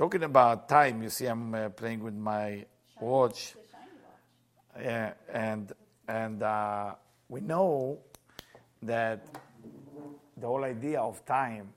talking about time, you see I'm playing with my watch. It's a shiny watch. And we know that the whole idea of time,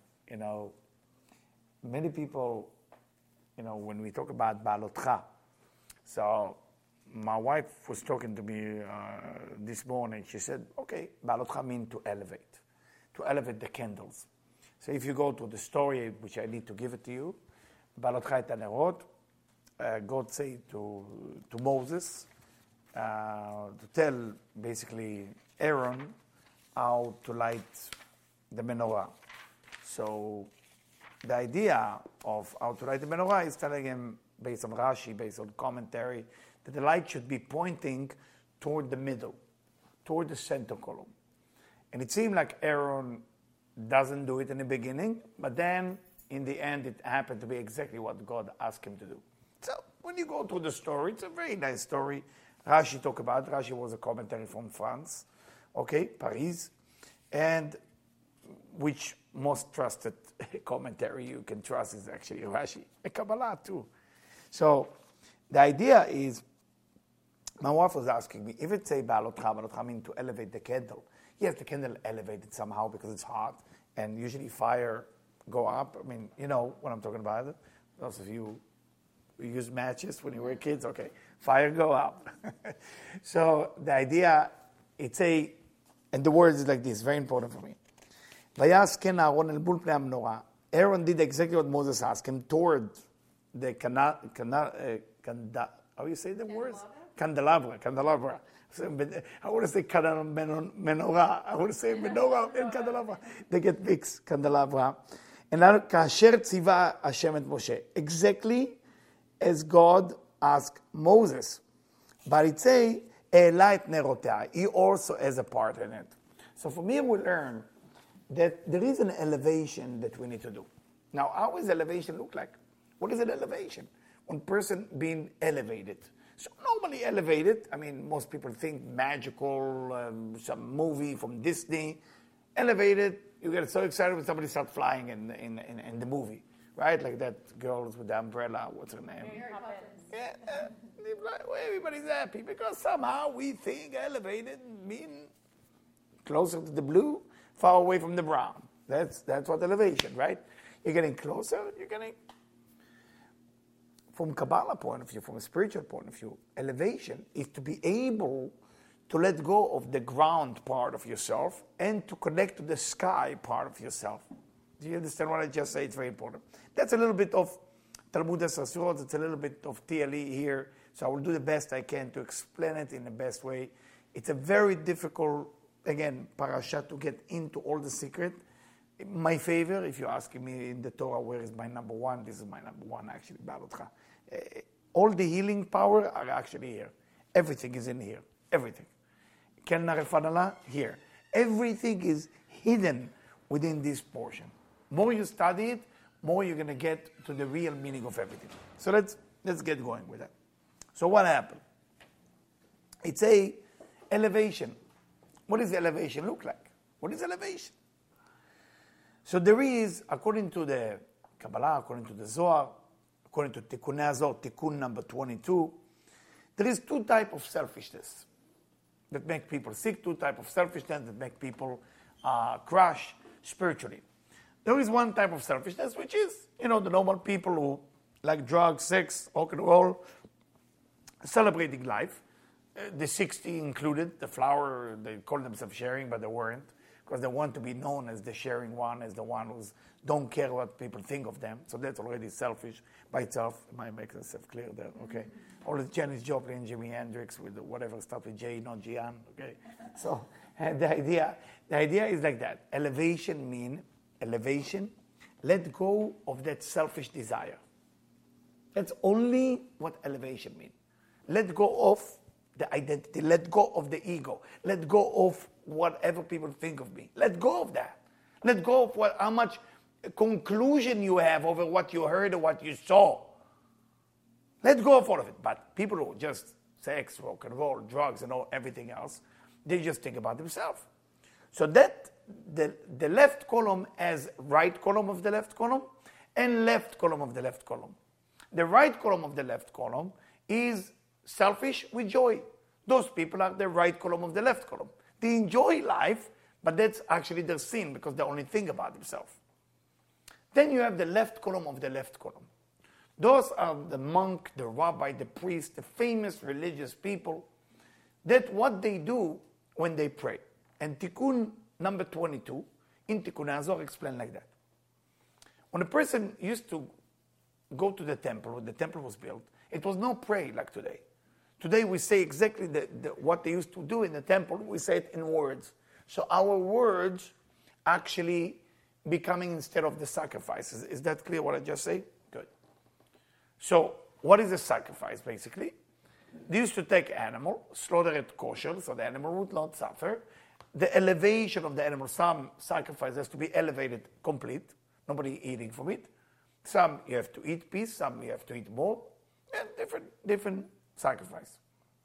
many people, when we talk about Balotcha, so my wife was talking to me this morning. She said, okay, Balotcha means to elevate the candles. So if you go to the story, which I need to give it to you, Balotcha et hanerot, God said to Moses, to tell basically Aaron how to light the menorah. So the idea of how to light the menorah is telling him, based on Rashi, based on commentary, that the light should be pointing toward the middle, toward the center column. And it seemed like Aaron doesn't do it in the beginning, but then in the end it happened to be exactly what God asked him to do. So when you go through the story, it's a very nice story. Rashi talk about, Rashi was a commentary from France, Paris, and which most trusted commentary you can trust is actually Rashi, a Kabbalah too. So the idea is, my wife was asking me, if it's a Balotcha means to elevate the candle. Yes, the candle elevated somehow because it's hot, and usually fire go up. I mean, you know what I'm talking about. Those of you who use matches when you were kids, okay, fire go up. So the idea, and the words is like this, very important for me. Aaron did exactly what Moses asked him toward the how you say the words? Candelabra. I want to say menorah. I want to say menorah and candelabra. They get mixed, candelabra. And now, kasher tziva Hashem et Moshe. Exactly as God asked Moses. But it say, E'ela et nerotea. He also has a part in it. So from here we learn that there is an elevation that we need to do. Now, how does elevation look like? What is an elevation? One person being elevated. So normally elevated, I mean, most people think magical, some movie from Disney. Elevated, you get so excited when somebody starts flying in the movie, right? Like that girl with the umbrella, what's her name? Yeah, everybody's happy because somehow we think elevated mean closer to the blue, far away from the brown. That's what elevation, right? You're getting closer, from Kabbalah point of view, from a spiritual point of view, elevation is to be able to let go of the ground part of yourself and to connect to the sky part of yourself. Do you understand what I just said? It's very important. That's a little bit of Talmud Sassurot, it's a little bit of TLE here, so I will do the best I can to explain it in the best way. It's a very difficult, again, parasha to get into all the secret. My favor, if you're asking me in the Torah, where is my number one? This is my number one, actually, Balotcha. All the healing power are actually here. Everything is in here. Everything. Kelna Refanala, here. Everything is hidden within this portion. More you study it, more you're going to get to the real meaning of everything. So let's get going with that. So what happened? It's a elevation. What does elevation look like? What is elevation? So there is, according to the Kabbalah, according to the Zohar, according to Tikkunei Hazor, Tikkun number 22, there is two types of selfishness that make people sick, two types of selfishness that make people crash spiritually. There is one type of selfishness, which is, the normal people who like drugs, sex, rock and roll, celebrating life. The 60 included, the flower, they call themselves sharing, but they weren't, because they want to be known as the sharing one, as the one who's don't care what people think of them. So that's already selfish by itself. Am I making myself clear there? Okay. Or the Janis Joplin, Jimi Hendrix with whatever stuff with J, not Gian. Okay. So the idea is like that. Elevation, let go of that selfish desire. That's only what elevation means. Let go of the identity. Let go of the ego. Let go of whatever people think of me. Let go of that. Let go of how much conclusion you have over what you heard or what you saw. Let go of all of it. But people who just sex, rock and roll, drugs, and everything else, they just think about themselves. So that the left column has right column of the left column and left column of the left column. The right column of the left column is selfish with joy. Those people are the right column of the left column. They enjoy life, but that's actually their sin because they only think about themselves. Then you have the left column of the left column. Those are the monk, the rabbi, the priest, the famous religious people. That's what they do when they pray. And Tikkun number 22 in Tikkun HaZohar explained like that. When a person used to go to the temple, when the temple was built, it was no pray like today. Today we say exactly what they used to do in the temple. We say it in words. So our words actually becoming instead of the sacrifices. Is that clear what I just said? Good. So what is a sacrifice basically? They used to take animal, slaughter it kosher, so the animal would not suffer. The elevation of the animal, some sacrifice has to be elevated complete. Nobody eating from it. Some you have to eat piece, some you have to eat more, and different sacrifice.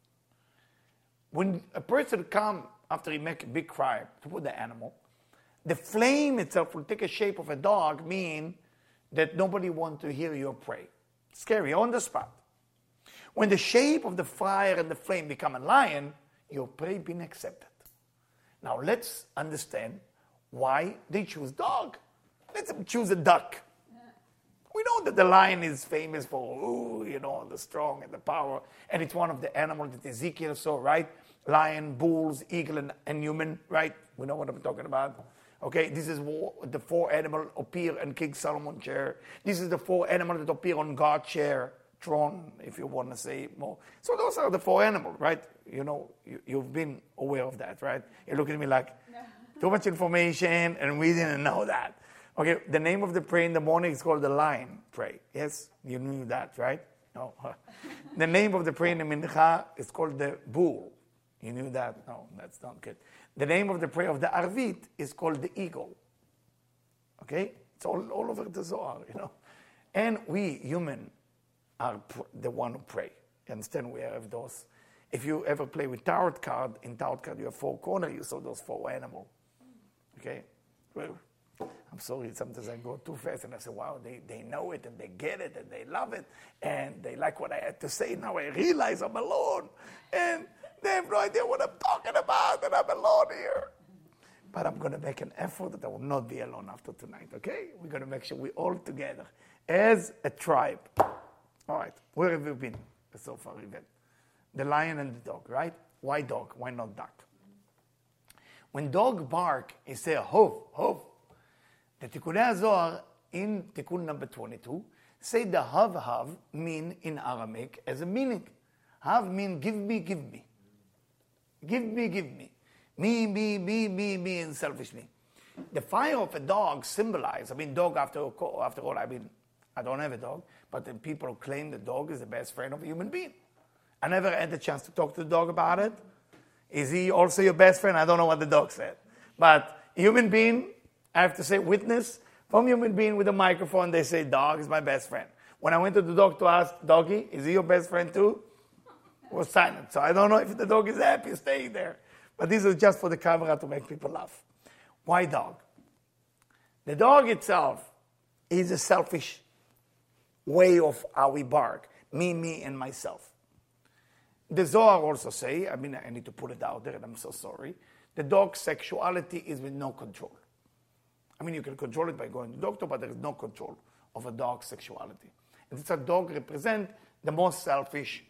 When a person come after he make a big crime to put the animal, the flame itself will take a shape of a dog, mean that nobody want to hear your pray. Scary, on the spot. When the shape of the fire and the flame become a lion, your prayer been accepted. Now let's understand why they choose dog. Let's choose a duck. We know that the lion is famous for, the strong and the power. And it's one of the animals that Ezekiel saw, right? Lion, bulls, eagle, and human, right? We know what I'm talking about. Okay, this is the 4 animals appear in King Solomon's chair. This is the 4 animals that appear on God's chair, throne, if you want to say more. So those are the 4 animals, right? You've been aware of that, right? You're looking at me like, too much information, and we didn't know that. Okay, the name of the prayer in the morning is called the lion prayer. Yes, you knew that, right? No. The name of the prayer in the mincha is called the bull. You knew that? No, that's not good. The name of the prayer of the Arvit is called the eagle. Okay? It's all over the Zohar, And we, human, are the one who pray. You understand? We have those. If you ever play with tarot card, in tarot card you have 4 corners, you saw those 4 animals. Okay? Well, I'm sorry, sometimes I go too fast and I say, wow, they know it and they get it and they love it and they like what I had to say. Now I realize I'm alone and they have no idea what I'm talking about and I'm alone here. But I'm going to make an effort that I will not be alone after tonight, okay? We're going to make sure we're all together as a tribe. All right, where have you been so far, Yvette? The lion and the dog, right? Why dog? Why not duck? When dog bark, he say, hoof, hoof. The Tikkun HaZohar in Tikkun number 22 say the hav mean in Aramaic as a meaning. Hav mean give me, give me. Give me, give me. Me, and selfish me. The fire of a dog symbolize, dog after all, I don't have a dog, but the people claim the dog is the best friend of a human being. I never had the chance to talk to the dog about it. Is he also your best friend? I don't know what the dog said. But human being, I have to say witness from human being with a microphone, they say dog is my best friend. When I went to the dog to ask, doggy, is he your best friend too? It was silent. So I don't know if the dog is happy staying there. But this is just for the camera to make people laugh. Why dog? The dog itself is a selfish way of how we bark. Me, and myself. The Zohar also say, I need to put it out there and I'm so sorry, the dog's sexuality is with no control. You can control it by going to the doctor, but there is no control of a dog's sexuality. And it's a dog represent the most selfish,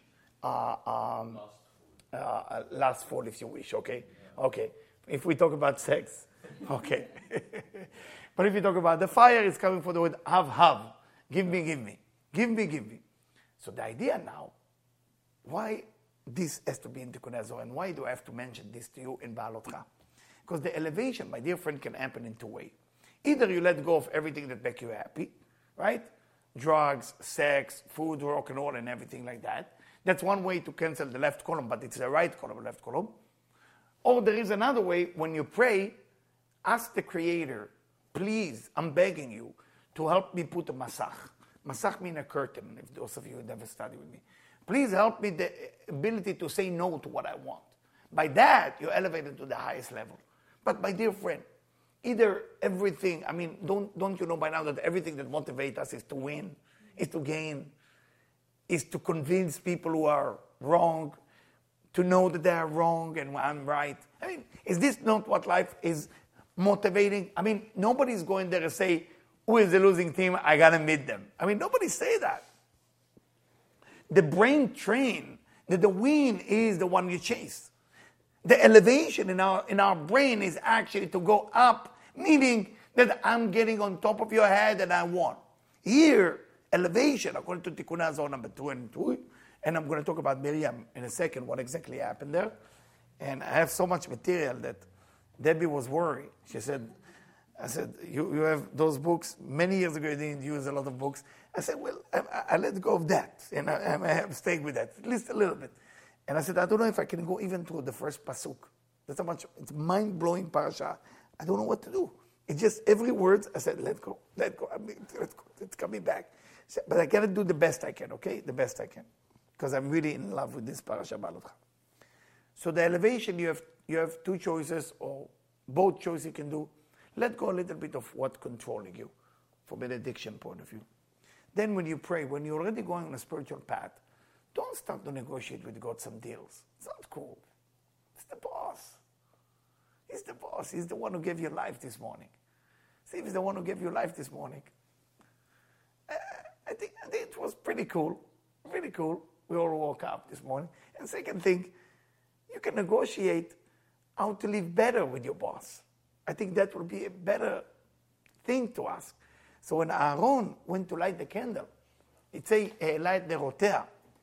lustful, if you wish, okay? Yeah. Okay. If we talk about sex, okay. But if you talk about the fire, it's coming from the word have. Give me, give me. Give me, give me. So the idea now, why this has to be in Tikkun HaZohar, and why do I have to mention this to you in Baalotcha? Because the elevation, my dear friend, can happen in 2 ways. Either you let go of everything that makes you happy, right? Drugs, sex, food, rock and roll, and everything like that. That's one way to cancel the left column, but it's the right column, left column. Or there is another way, when you pray, ask the Creator, please, I'm begging you, to help me put a masach. Masach means a curtain, if those of you who never studied with me. Please help me the ability to say no to what I want. By that, you elevate it to the highest level. But my dear friend, either everything, don't you know by now that everything that motivates us is to win, is to gain? is to convince people who are wrong to know that they are wrong and I'm right. I mean, is this not what life is motivating? I mean, nobody's going there to say, who is the losing team? I got to meet them. I mean, nobody say that. The brain train that the win is the one you chase. The elevation in our brain is actually to go up, meaning that I'm getting on top of your head and I won. Here, elevation, according to Tikkun Hazor number 2 and 2, and I'm going to talk about Miriam in a second, what exactly happened there. And I have so much material that Debbie was worried. She said, I said, you have those books. Many years ago, you didn't use a lot of books. I said, well, I let go of that. And I have stayed with that, at least a little bit. And I said, I don't know if I can go even to the first pasuk. That's how much, it's mind-blowing parasha. I don't know what to do. It's just every word, I said, let go. I mean, let go. It's coming back. But I got to do the best I can, okay? The best I can. Because I'm really in love with this parasha, Balotcha. So the elevation, you have two choices, or both choices you can do. Let go a little bit of what's controlling you, from an addiction point of view. Then when you pray, when you're already going on a spiritual path, don't start to negotiate with God some deals. It's not cool. It's the boss. He's the boss. He's the one who gave you life this morning. See if he's the one who gave you life this morning. I think it was pretty cool. Really cool. We all woke up this morning. And second thing, you can negotiate how to live better with your boss. I think that would be a better thing to ask. So when Aaron went to light the candle, it say light the rotea.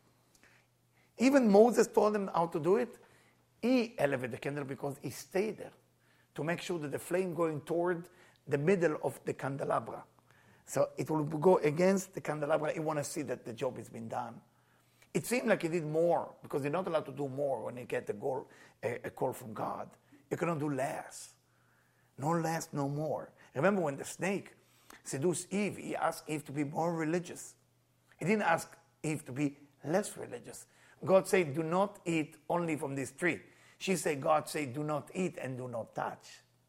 Even Moses told him how to do it. He elevated the candle because he stayed there to make sure that the flame going toward the middle of the candelabra. So it will go against the candelabra. He want to see that the job has been done. It seemed like he did more because you're not allowed to do more when you get a call from God. You cannot do less. No less, no more. Remember when the snake seduced Eve, he asked Eve to be more religious. He didn't ask Eve to be less religious. God said, do not eat only from this tree. She said, God said, do not eat and do not touch.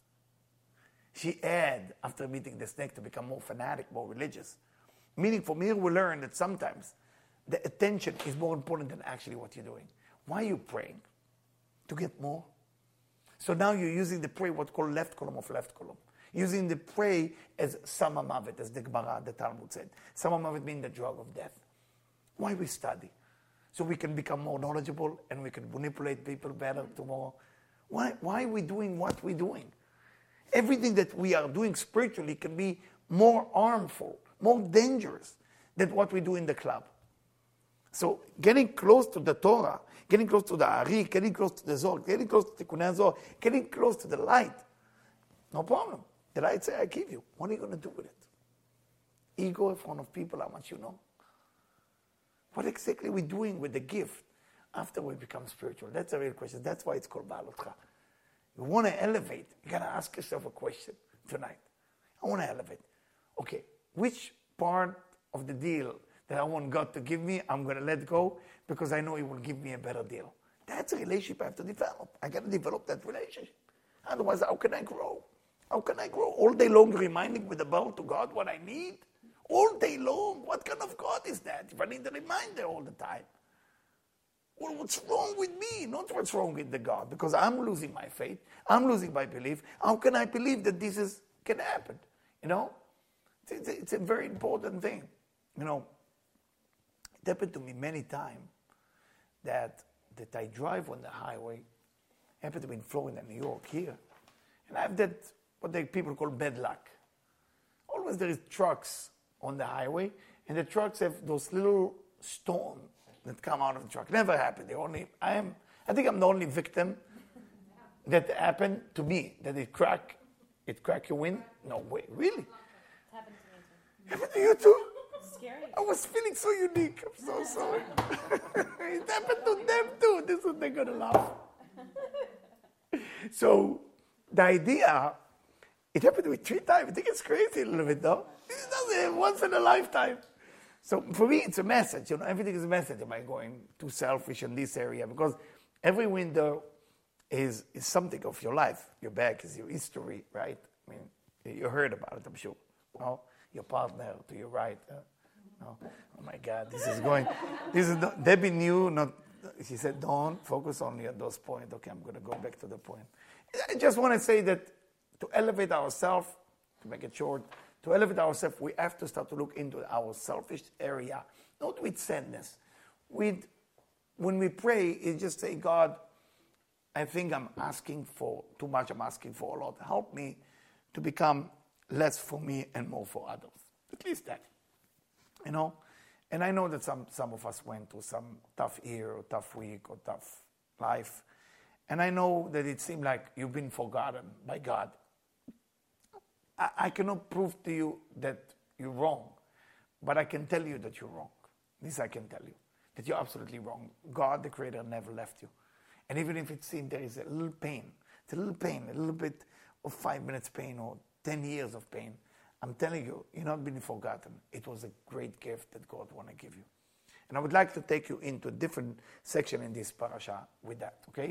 She had, after meeting the snake, to become more fanatic, more religious. Meaning from here we learn that sometimes the attention is more important than actually what you're doing. Why are you praying? To get more? So now you're using the prayer, what's called left column of left column. Using the prayer as Sama Mavet, as the Gemara, the Talmud said. Sama Mavet means the drug of death. Why we study? So we can become more knowledgeable and we can manipulate people better tomorrow. Why are we doing what we're doing? Everything that we are doing spiritually can be more harmful, more dangerous than what we do in the club. So getting close to the Torah, getting close to the Ari, getting close to the Zohar, getting close to the Tikkun Hazor, getting close to the light, no problem. The light say, I give you. What are you going to do with it? Ego in front of people, how much you know? What exactly are we doing with the gift after we become spiritual? That's a real question. That's why it's called Balotcha. You want to elevate, you got to ask yourself a question tonight. I want to elevate. Okay, which part of the deal that I want God to give me, I'm going to let go because I know He will give me a better deal. That's a relationship I have to develop. I got to develop that relationship. Otherwise, how can I grow? How can I grow? All day long reminding with the bell to God what I need? All day long? What kind of God is that? If I need a reminder all the time. Well, what's wrong with me? Not what's wrong with the God. Because I'm losing my faith. I'm losing my belief. How can I believe that this can happen? You know? It's a very important thing. You know, it happened to me many times that I drive on the highway. It happened to me in Florida, New York, here. And I have that, what people call bad luck. Always there is trucks on the highway, and the trucks have those little stones that come out of the truck. Never happened. I think I'm the only victim that happened to me, that it crack your wind. No way, really? It happened to me too. Happened to you too? It's scary. I was feeling so unique. I'm so sorry. It happened to them too. This is what they're gonna laugh. So the idea, it happened to me 3 times. I think it's crazy a little bit, though. It doesn't happen once in a lifetime. So for me, it's a message. You know, everything is a message. Am I going too selfish in this area? Because every window is something of your life. Your back is your history, right? I mean, you heard about it, I'm sure. No? Your partner to your right. No. Oh my God, this is Debbie knew, not, she said, don't focus only on those points. Okay, I'm going to go back to the point. I just want to say that to elevate ourselves, to make it short, to elevate ourselves, we have to start to look into our selfish area, not with sadness. When we pray, it's just say, God, I think I'm asking for too much, I'm asking for a lot. Help me to become less for me and more for others. At least that. You know? And I know that some of us went through some tough year or tough week or tough life. And I know that it seemed like you've been forgotten by God. I cannot prove to you that you're wrong, but I can tell you that you're wrong. This I can tell you, that you're absolutely wrong. God, the Creator, never left you. And even if it seems there is a little pain, it's a little pain, a little bit of 5 minutes pain or 10 years of pain, I'm telling you, you're not being forgotten. It was a great gift that God want to give you. And I would like to take you into a different section in this parasha with that, okay?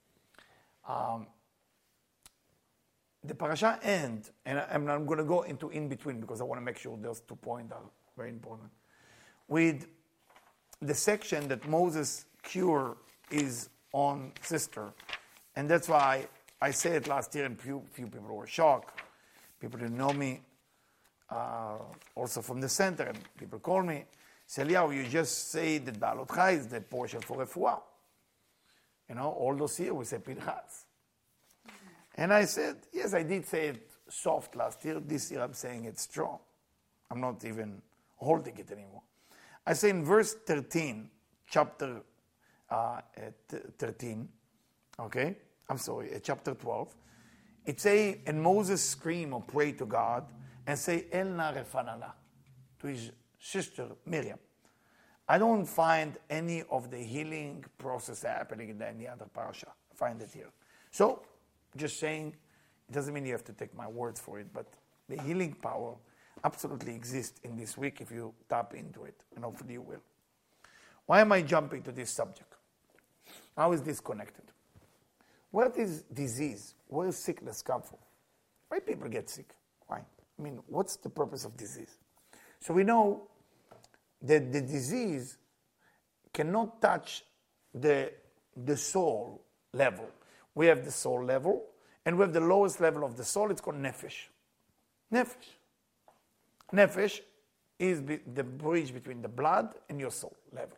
The parasha ends, and I'm going to go into in between because I want to make sure those 2 points are very important, with the section that Moses' cure is on sister. And that's why I said it last year, and few people were shocked. People didn't know me, also from the center, and people call me, say, Eliyahu, you just say that Baalotcha is the portion for refuah. You know, all those years we say Pinchas. And I said, yes, I did say it soft last year. This year I'm saying it strong. I'm not even holding it anymore. I say in verse 13, chapter 13, okay? I'm sorry, chapter 12. It say, and Moses scream or pray to God and say, El na refanana, to his sister Miriam. I don't find any of the healing process happening in any other parasha. I find it here. So, just saying, it doesn't mean you have to take my words for it, but the healing power absolutely exists in this week if you tap into it, and hopefully you will. Why am I jumping to this subject? How is this connected? What is disease? Where does sickness come from? Why people get sick? Why? I mean, what's the purpose of disease? So we know that the disease cannot touch the soul level. We have the soul level, and we have the lowest level of the soul. It's called nefesh. Nefesh. Nefesh is the bridge between the blood and your soul level.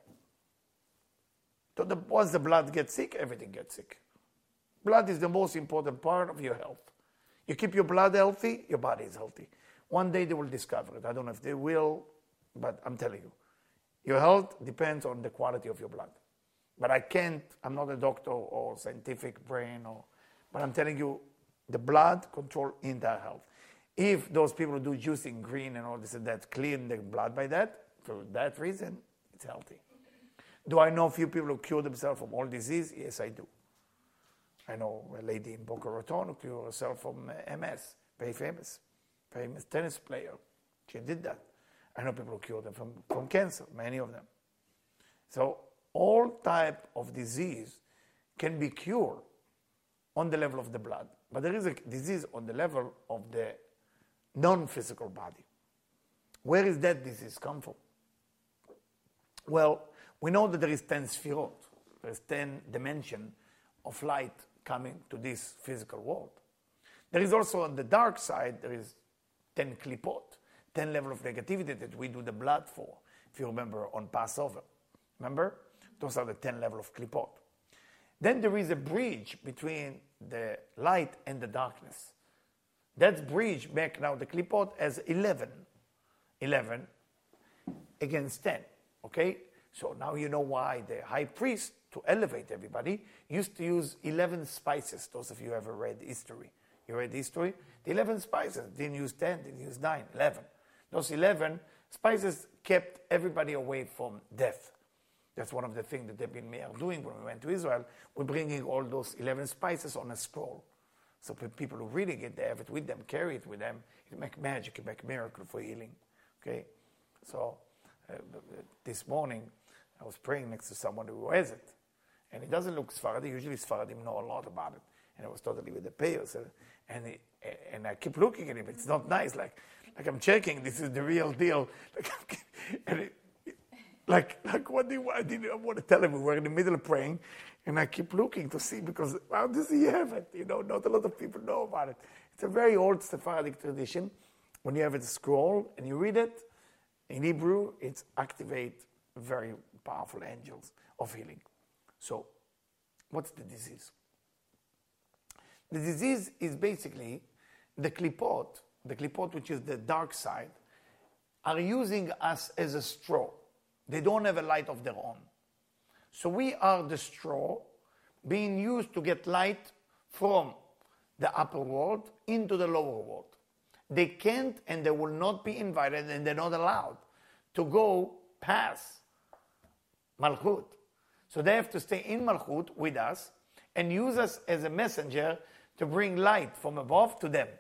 So once the blood gets sick, everything gets sick. Blood is the most important part of your health. You keep your blood healthy, your body is healthy. One day they will discover it. I don't know if they will, but I'm telling you. Your health depends on the quality of your blood. But I'm not a doctor or scientific brain, but I'm telling you, the blood control entire health. If those people who do juicing green and all this and that clean the blood by that, for that reason, it's healthy. Do I know a few people who cure themselves from all disease? Yes, I do. I know a lady in Boca Raton who cured herself from MS, very famous tennis player. She did that. I know people who cure them from cancer, many of them. So all type of disease can be cured on the level of the blood. But there is a disease on the level of the non-physical body. Where is that disease come from? Well, we know that there is 10 sphirot. There is 10 dimensions of light coming to this physical world. There is also on the dark side, there is 10 klipot, 10 level of negativity that we do the blood for, if you remember on Passover. Remember? Those are the 10 level of klipot. Then there is a bridge between the light and the darkness. That bridge make now the klipot as 11. 11 against 10. Okay? So now you know why the high priest, to elevate everybody, used to use 11 spices. Those of you who ever read history. You read history? The 11 spices. Didn't use 10, didn't use 9, 11. Those 11 spices kept everybody away from death. That's one of the things that Debbie and me are doing when we went to Israel. We're bringing all those 11 spices on a scroll. So for people who are reading it, they have it with them, carry it with them. It make magic, it make miracle for healing. Okay? So this morning, I was praying next to someone who has it. And it doesn't look Sephardi. Usually Sephardim know a lot about it. And I was totally with the payers. And I keep looking at him. It's not nice. Like I'm checking, this is the real deal. Like what do you want? I didn't want to tell him. We were in the middle of praying, and I keep looking to see, because how does he have it? Not a lot of people know about it. It's a very old Sephardic tradition. When you have a scroll and you read it, in Hebrew, it's activate very powerful angels of healing. So, what's the disease? The disease is basically the klipot, which is the dark side, are using us as a straw. They don't have a light of their own. So we are the straw being used to get light from the upper world into the lower world. They can't and they will not be invited, and they're not allowed to go past Malchut. So they have to stay in Malchut with us and use us as a messenger to bring light from above to them.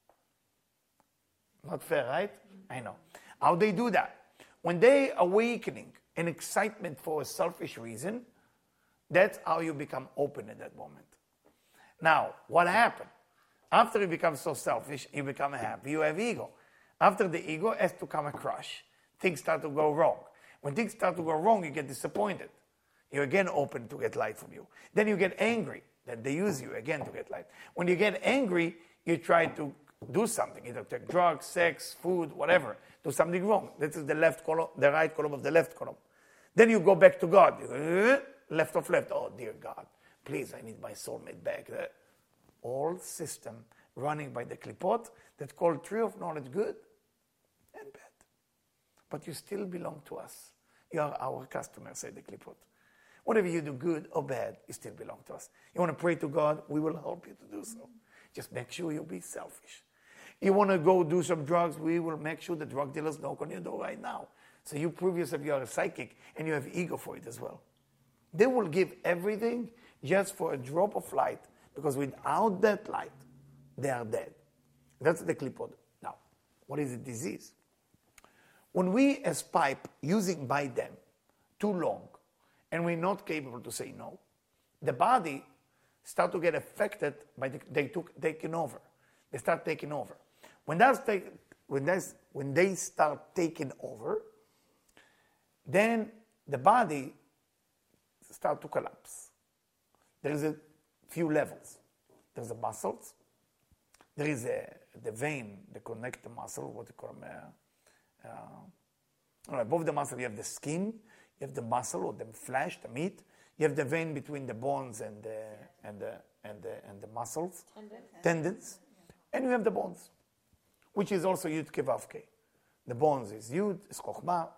Not fair, right? I know. How they do that? When they awakening an excitement for a selfish reason, that's how you become open at that moment. Now, what happened? After you become so selfish, you become happy, you have ego. After the ego has to come a crush. Things start to go wrong. When things start to go wrong, you get disappointed. You're again open to get light from you. Then you get angry that they use you again to get light. When you get angry, you try to do something, either take drugs, sex, food, whatever. Do something wrong. This is the left column, the right column of the left column. Then you go back to God. You go, left of left. Oh, dear God, please, I need my soulmate back. The old system running by the klipot that called tree of knowledge good and bad. But you still belong to us. You are our customer, say the klipot. Whatever you do, good or bad, you still belong to us. You want to pray to God, we will help you to do so. Just make sure you'll be selfish. You want to go do some drugs, we will make sure the drug dealers knock on your door right now. So you prove yourself you are a psychic and you have ego for it as well. They will give everything just for a drop of light, because without that light, they are dead. That's the klipot. Now, what is the disease? When we aspire using by them too long, and we're not capable to say no, the body start to get affected by taking over. They start taking over. When they start taking over, then the body start to collapse. There is a few levels. There's the muscles. There is the vein that connect the muscle, what you call above the muscle you have the skin, you have the muscle or the flesh, the meat. You have the vein between the bones and the muscles, tendons, and you have the bones, which is also Yud Kevavke. The bones is Yud, is Chokhmah.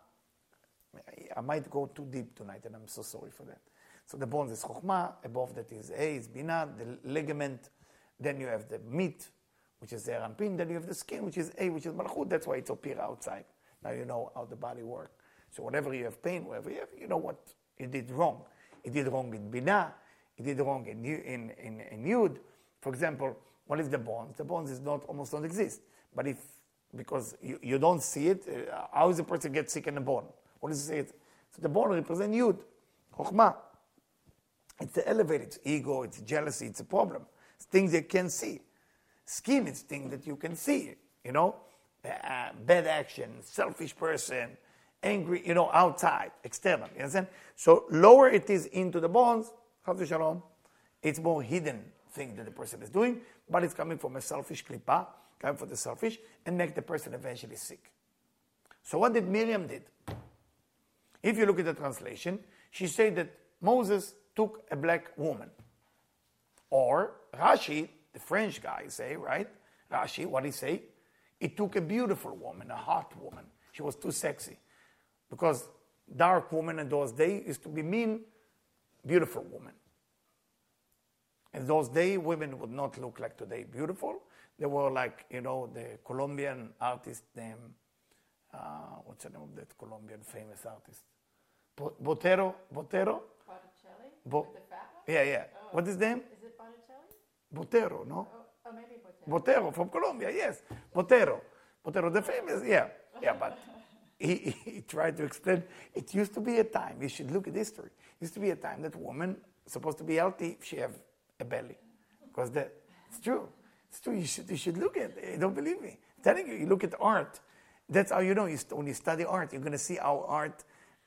I might go too deep tonight, and I'm so sorry for that. So the bones is Chokhmah, above that is A, is Binah, the ligament. Then you have the meat, which is the Rampin. Then you have the skin, which is A, which is Malchut. That's why it's appear outside. Now you know how the body works. So whenever you have pain, wherever you have, you know what you did wrong. You did wrong in Binah. You did wrong in Yud. For example, what is the bones? The bones is almost don't exist. But because you don't see it, how does a person get sick in the bone? What does it say? So the bone represents Yud, Chokhmah. It's the elevated, it's ego, it's jealousy, it's a problem. It's things you can see. Skin is things that you can see, bad action, selfish person, angry, outside, external, you understand? So lower it is into the bones, Chas Shalom, it's more hidden thing that the person is doing, but it's coming from a selfish klipa, coming from the selfish, and make the person eventually sick. So what did Miriam did? If you look at the translation, she said that Moses took a black woman. Or Rashi, the French guy say, right? Rashi, what he say? He took a beautiful woman, a hot woman. She was too sexy. Because dark women in those days used to be mean, beautiful woman. In those days, women would not look like today beautiful. They were like, the Colombian artist named, what's the name of that Colombian famous artist? Botero? Botticelli? With the fat one? Yeah. Oh. What is his name? Is it Botticelli? Botero, no? Oh, maybe Botero. Botero from Colombia, yes. Botero, the famous, yeah, but he tried to explain, it used to be a time, you should look at history, it used to be a time that woman supposed to be healthy if she have a belly. Because it's true. It's true. You should look at it. Don't believe me. I'm telling you, you look at art. That's how you know. When you study art, you're going to see how art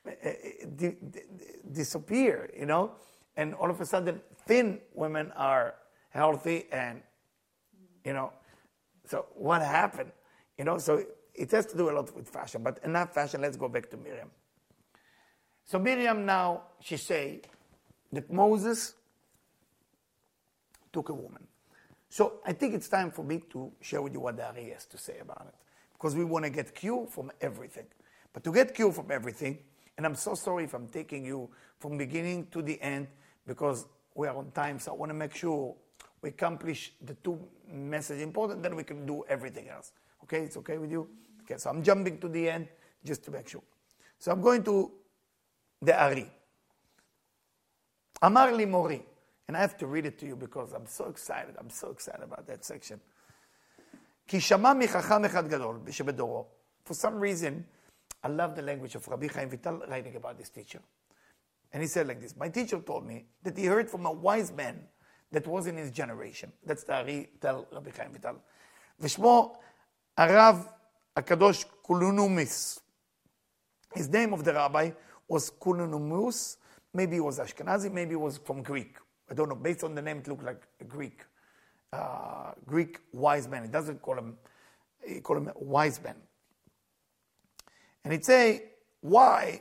disappear, you know? And all of a sudden, thin women are healthy and, you know, so what happened? You know, so it has to do a lot with fashion. But enough fashion, let's go back to Miriam. So Miriam now, she say that Moses took a woman. So I think it's time for me to share with you what the Ari has to say about it. Because we want to get cue from everything. But to get cue from everything, and I'm so sorry if I'm taking you from beginning to the end, because we are on time, so I want to make sure we accomplish the two messages important, then we can do everything else. Okay, it's okay with you? Okay, so I'm jumping to the end just to make sure. So I'm going to the Ari. Amar li mori. And I have to read it to you because I'm so excited. I'm so excited about that section. כי שמע מחכם אחד גדול שבדורו. For some reason, I love the language of Rabbi Chaim Vital writing about this teacher. And he said like this, my teacher told me that he heard from a wise man that was in his generation. That's the Ari tell Rabbi Chaim Vital. ושמו הרב הקדוש קולונומוס. His name of the rabbi was Kulunumus. Maybe he was Ashkenazi, maybe he was from Greek. I don't know. Based on the name, it looked like a Greek wise man. It doesn't call him, he call him a wise man. And he'd say, why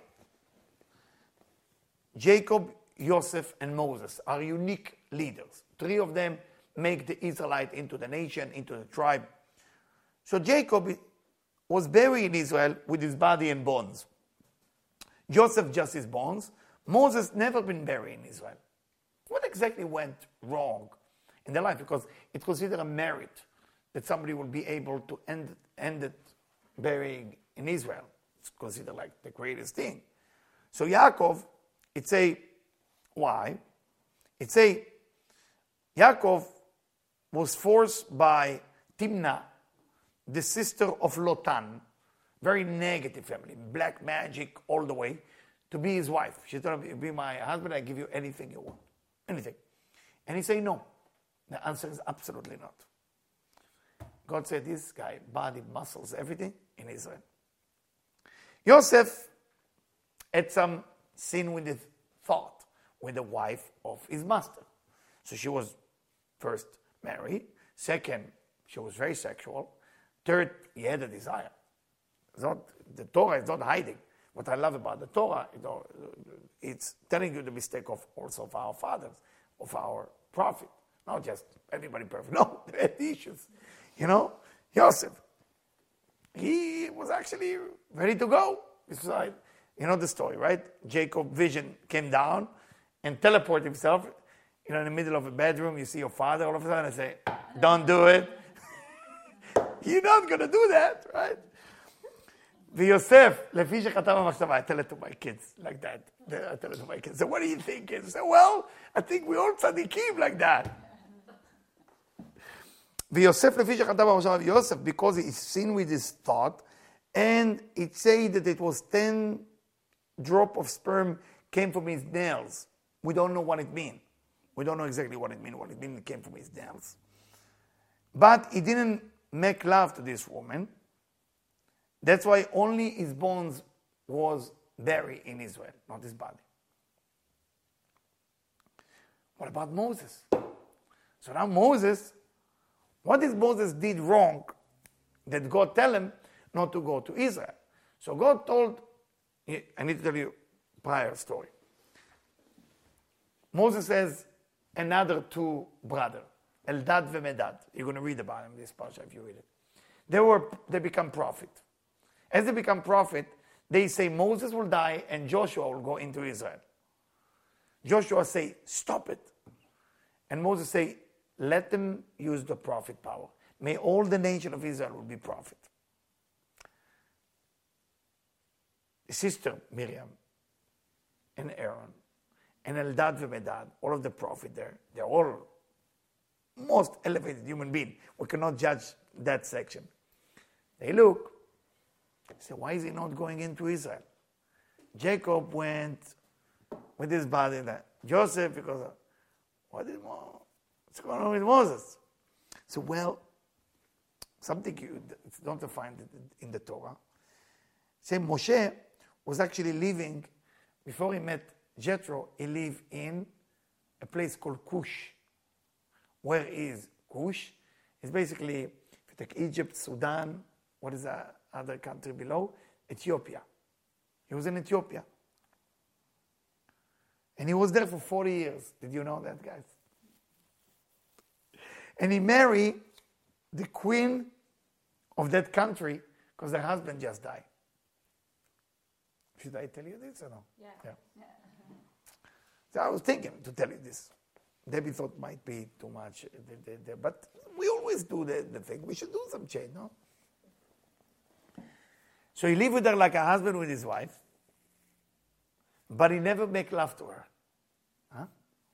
Jacob, Joseph, and Moses are unique leaders. Three of them make the Israelite into the nation, into the tribe. So Jacob was buried in Israel with his body and bones. Joseph just his bones. Moses never been buried in Israel. What exactly went wrong in their life? Because it's considered a merit that somebody will be able to end it burying in Israel. It's considered like the greatest thing. So Yaakov, it say, why? It say, Yaakov was forced by Timnah, the sister of Lotan, very negative family, black magic all the way, to be his wife. She told him, be my husband, I give you anything you want. Anything. And he said, no. The answer is absolutely not. God said, this guy, body, muscles, everything, in Israel. Joseph had some sin with his thought, with the wife of his master. So she was first married. Second, she was very sexual. Third, he had a desire. The Torah is not hiding. What I love about the Torah, it's telling you the mistake of also of our fathers, of our prophet. Not just everybody perfect. No, they had issues. You know, Joseph, he was actually ready to go. You know the story, right? Jacob vision came down and teleported himself. You know, in the middle of a bedroom, you see your father all of a sudden and say, don't do it. You're not going to do that, right? ויוסף, לפי שכתב המחשבה, I tell it to my kids like that. I tell it to my kids. So what do you think? I say, well, I think we all tzaddikim like that. ויוסף, לפי שכתב המחשבה, Yosef, because he sinned with his thought, and it say that it was 10 drop of sperm came from his nails. We don't know what it means. We don't know exactly what it means. What it means it came from his nails. But he didn't make love to this woman. That's why only his bones was buried in Israel, not his body. What about Moses? So now Moses, what did Moses did wrong that God tell him not to go to Israel? So God told, I need to tell you a prior story. Moses has another two brothers, Eldad and Medad. You're going to read about them in this parsha if you read it. They become prophet. As they become prophet, they say Moses will die and Joshua will go into Israel. Joshua say, stop it. And Moses say, let them use the prophet power. May all the nation of Israel will be prophet. His sister Miriam and Aaron and Eldad and Medad, all of the prophet there, they're all most elevated human being. We cannot judge that section. They look. So why is he not going into Israel? Jacob went with his body. Joseph, because what's going on with Moses? So, well, something you don't find in the Torah. Say Moshe was actually living, before he met Jethro, he lived in a place called Cush. Where is Cush? It's basically, if you take Egypt, Sudan, what is the other country below? Ethiopia. He was in Ethiopia. And he was there for 40 years. Did you know that, guys? And he married the queen of that country because her husband just died. Should I tell you this or no? Yeah. So I was thinking to tell you this. Debbie thought might be too much, but we always do the thing. We should do some change, no? So he lived with her like a husband with his wife, but he never make love to her. Huh?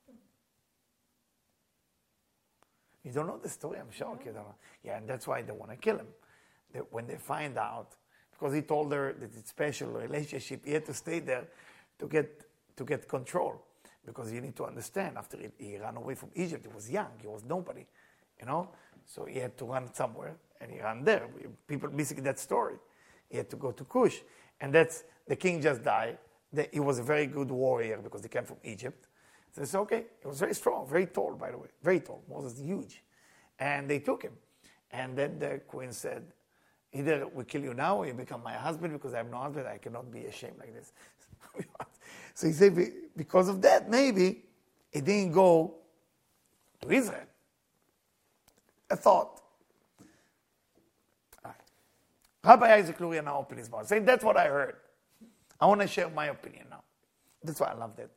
You don't know the story, I'm shocked. You don't know. Yeah, and that's why they want to kill him. When they find out, because he told her that it's special relationship, he had to stay there to get control. Because you need to understand, after he ran away from Egypt, he was young, he was nobody, you know? So he had to run somewhere, and he ran there. People, basically that story. He had to go to Cush. And that's, the king just died. He was a very good warrior because he came from Egypt. So it's okay. He was very strong, very tall, by the way. Very tall. Moses is huge. And they took him. And then the queen said, either we kill you now or you become my husband because I have no husband. I cannot be ashamed like this. So he said, because of that, maybe he didn't go to Israel. A thought. Right. Rabbi Isaac Luria now opened his mouth, saying, that's what I heard. I want to share my opinion now. That's why I love that.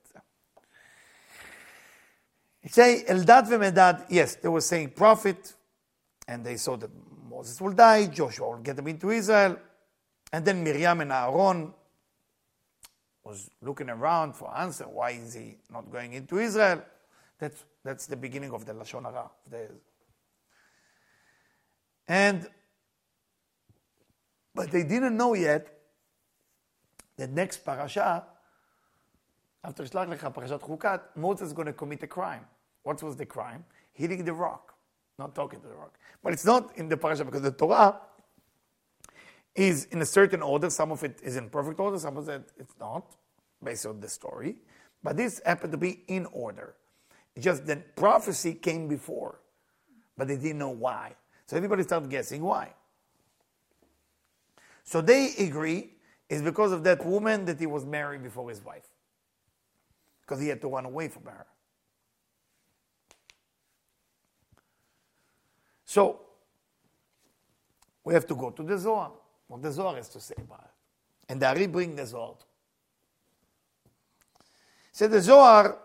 He say, Eldad v'Medad, yes, they were saying prophet, and they saw that Moses will die, Joshua will get them into Israel, and then Miriam and Aaron was looking around for answer. Why is he not going into Israel? That's the beginning of the Lashon Hara. But they didn't know yet the next parasha, after Shlach Lecha, Parashat Chukat, Moses is going to commit a crime. What was the crime? Hitting the rock, not talking to the rock. But it's not in the parasha because the Torah is in a certain order. Some of it is in perfect order, some of it it's not, based on the story. But this happened to be in order. It's just that prophecy came before, but they didn't know why. So everybody started guessing why. So they agree it's because of that woman that he was married before his wife. Because he had to run away from her. So, we have to go to the Zohar. What the Zohar has to say about it. And the Ari bring the Zohar. So the Zohar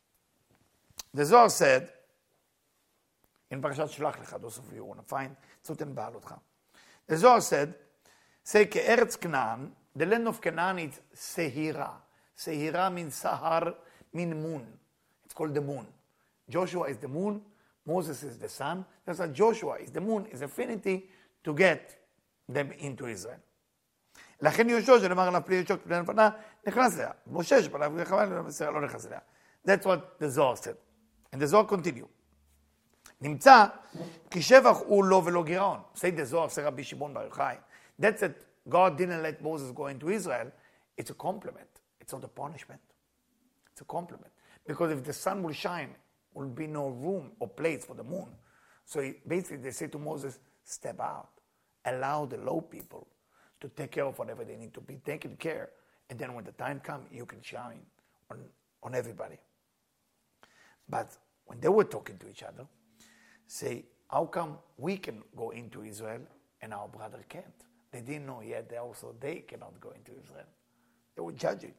said, in Parashat Shlach Lecha, those of you who want to find, the Zohar said, say, Ke'eretz Canaan, the land of Canaan is Sehira. Sehira means Sahar, means moon. It's called the moon. Joshua is the moon, Moses is the sun. That's why Joshua is the moon, is affinity to get them into Israel. לכן יהושע שנאמר עליו פני יהושע כפני לפניו, נכנס אליה. משה שפניו לכוון לא נכנס אליה. That's what the Zohar said. And the Zohar continue. נמצא כי שבח הוא לא ולא גירעון. Say the Zohar, say רבי שמעון בר יוחאי. That's it. God didn't let Moses go into Israel. It's a compliment. It's not a punishment. It's a compliment. Because if the sun will shine, will be no room or place for the moon. So basically they say to Moses, step out. Allow the low people to take care of whatever they need to be taken care. And then when the time comes, you can shine on everybody. But when they were talking to each other, say, how come we can go into Israel and our brother can't? They didn't know yet they cannot go into Israel. They were judging.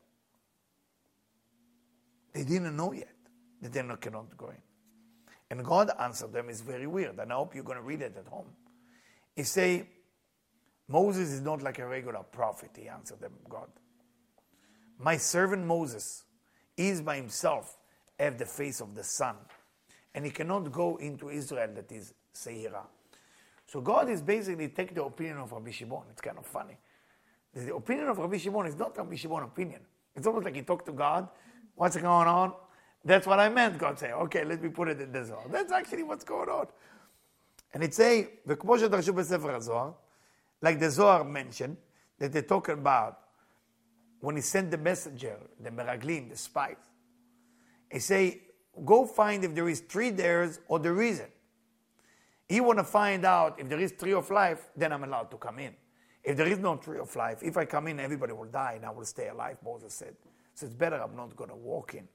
They didn't know yet that they cannot go in. And God answered them. It's very weird. And I hope you're going to read it at home. He say, Moses is not like a regular prophet. He answered them, God. My servant Moses is by himself have the face of the sun. And he cannot go into Israel that is Seirah. So God is basically taking the opinion of Rabbi Shimon. It's kind of funny. The opinion of Rabbi Shimon is not Rabbi Shimon's opinion. It's almost like he talked to God. What's going on? That's what I meant, God say. Okay, let me put it in the Zohar. That's actually what's going on. And it say, וכמו שדרשו בספר הזוהר, like the Zohar mentioned, that they talk about when he sent the messenger, the meraglim, the spies. He say, go find if there is tree there or there isn't. He want to find out if there is tree of life, then I'm allowed to come in. If there is no tree of life, if I come in, everybody will die and I will stay alive, Moses said. So it's better I'm not going to walk in.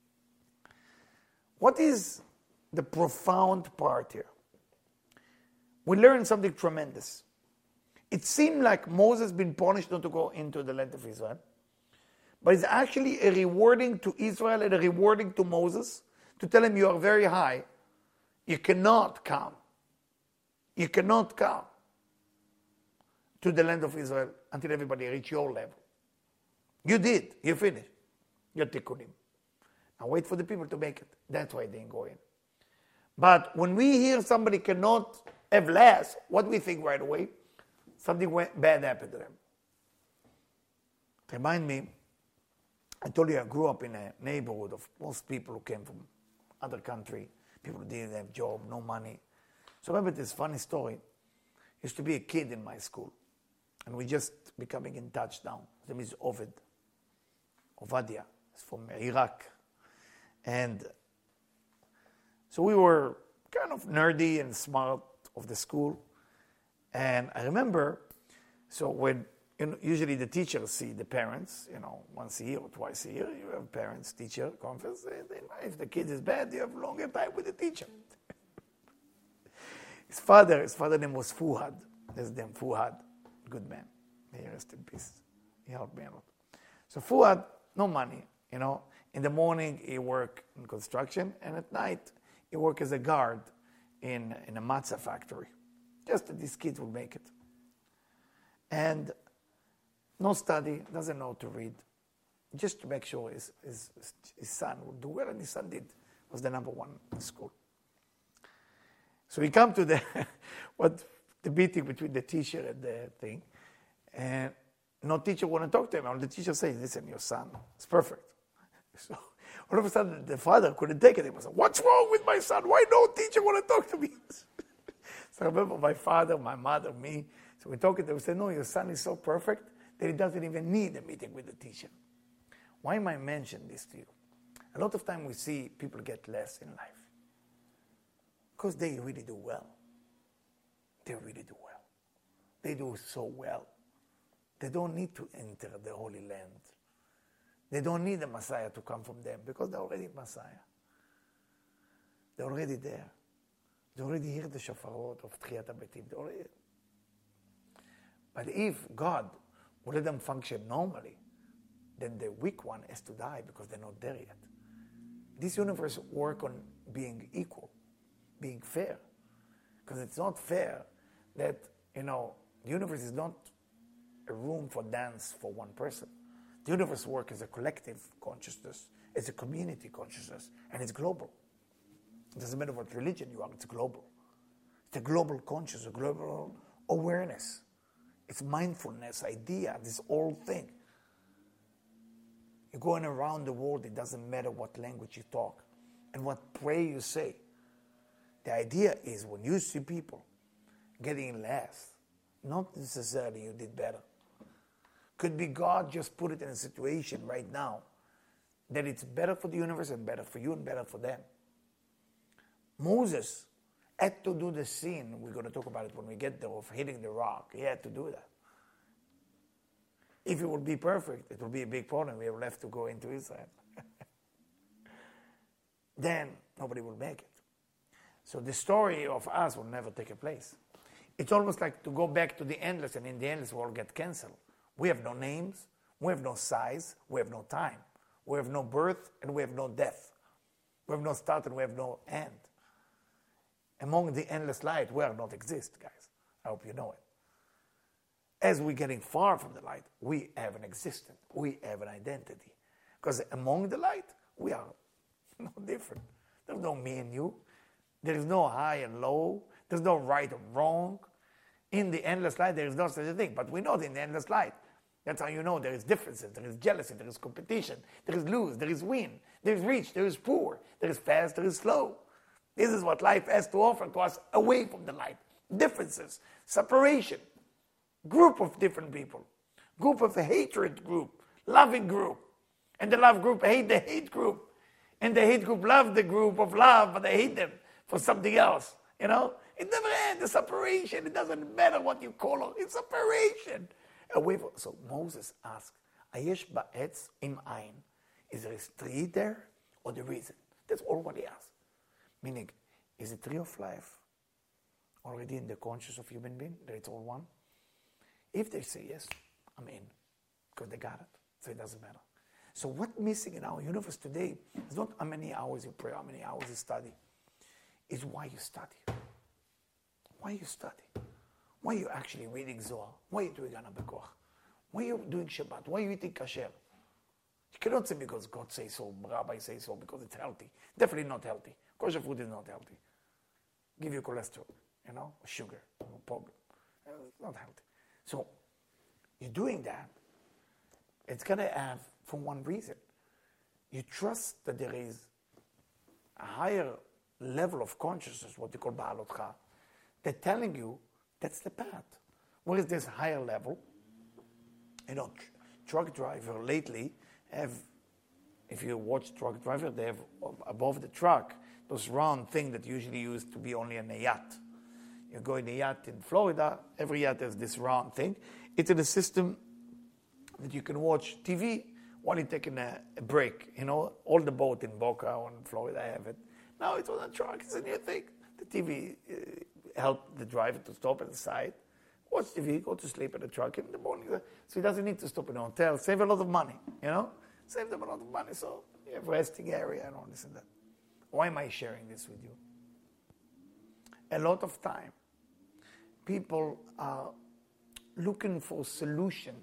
What is the profound part here? We learn something tremendous. It seemed like Moses been punished not to go into the land of Israel. But it's actually a rewarding to Israel and a rewarding to Moses to tell him you are very high. You cannot come. You cannot come to the land of Israel until everybody reach your level. You did. You finished. You're tikkunim. Now wait for the people to make it. That's why they didn't go in. But when we hear somebody cannot have less, what do we think right away? Something bad happened to them. Remind me, I told you I grew up in a neighborhood of most people who came from other country. People who didn't have job, no money. So I remember this funny story. Used to be a kid in my school. And we just becoming in touch now. His name is Ovadia. He's from Iraq. And so we were kind of nerdy and smart of the school. And I remember, so when usually the teachers see the parents, once a year or twice a year, you have parents-teacher conference. If the kid is bad, you have longer time with the teacher. His father name was Fuhad. His name Fuhad, good man. May he rest in peace. He helped me a lot. So Fuhad, no money, In the morning he worked in construction, and at night he worked as a guard in a matzah factory. Just that these kids would make it. And no study, doesn't know to read, just to make sure his son would do well, and his son did, was the number one in school. So we come to the meeting between the teacher and the thing, and no teacher want to talk to him. And the teacher says, listen, your son is perfect. So all of a sudden, the father couldn't take it. He was like, what's wrong with my son? Why no teacher want to talk to me? So I remember my father, my mother, me. So we talked to them. We said, no, your son is so perfect that he doesn't even need a meeting with the teacher. Why am I mentioning this to you? A lot of time we see people get less in life because they really do well. They really do well. They do so well. They don't need to enter the Holy Land. They don't need the Messiah to come from them because they're already Messiah. They're already there. They already hear the shofarot of Tchiyat HaMetim. They already. But if God will let them function normally, then the weak one has to die because they're not there yet. This universe works on being equal, being fair. Because it's not fair that, the universe is not a room for dance for one person. The universe works as a collective consciousness, as a community consciousness, and it's global. It doesn't matter what religion you are, it's global. It's a global consciousness, a global awareness. It's mindfulness, idea, this whole thing. You're going around the world, it doesn't matter what language you talk and what prayer you say. The idea is when you see people getting less, not necessarily you did better. Could be God just put it in a situation right now that it's better for the universe and better for you and better for them. Moses had to do the sin, we're going to talk about it when we get there, of hitting the rock. He had to do that. If it would be perfect, it would be a big problem. We have left to go into Israel. Then nobody will make it. So the story of us will never take a place. It's almost like to go back to the endless, and in the endless we'll get canceled. We have no names, we have no size, we have no time. We have no birth and we have no death. We have no start and we have no end. Among the endless light, we are not exist, guys. I hope you know it. As we're getting far from the light, we have an existence. We have an identity. Because among the light, we are no different. There's no me and you. There is no high and low. There's no right and wrong. In the endless light, there is no such a thing. But we know in the endless light. That's how you know there is differences, there is jealousy, there is competition, there is lose, there is win, there is rich, there is poor, there is fast, there is slow. This is what life has to offer to us away from the light. Differences, separation, group of different people, group of a hatred group, loving group. And the love group hate the hate group. And the hate group love the group of love, but they hate them for something else. You know? It never ends, the separation. It doesn't matter what you call it. It's separation. Away from, so Moses asked, Ayesh ba'etz im ayin. Is there a tree there or there isn't? That's all what he asked. Meaning, is the tree of life already in the conscious of human being, that it's all one? If they say yes, I'm in, because they got it, so it doesn't matter. So what's missing in our universe today is not how many hours you pray, how many hours you study. It's why you study. Why you study. Why you actually reading Zohar. Why you doing Ana Bekoach. Why you doing Shabbat. Why you eating kasher. You cannot say because God says so, Rabbi says so, because it's healthy. Definitely not healthy. Kosher food is not healthy. Give you cholesterol, sugar, problem. It's not healthy. So, you're doing that. It's going to have, for one reason. You trust that there is a higher level of consciousness, what you call Ba'alotcha. They're telling you that's the path. What is this higher level? Truck driver lately have, if you watch truck driver, they have above the truck those round thing that usually used to be only in a yacht. You go in a yacht in Florida, every yacht has this round thing. It's in a system that you can watch TV while you're taking a break. All the boat in Boca or in Florida have it. Now it's on a truck, it's a new thing. The TV help the driver to stop at the side, watch TV, go to sleep at the truck in the morning. So he doesn't need to stop in a hotel, save a lot of money, Save them a lot of money, so you have resting area and all this and that. Why am I sharing this with you? A lot of time, people are looking for solution,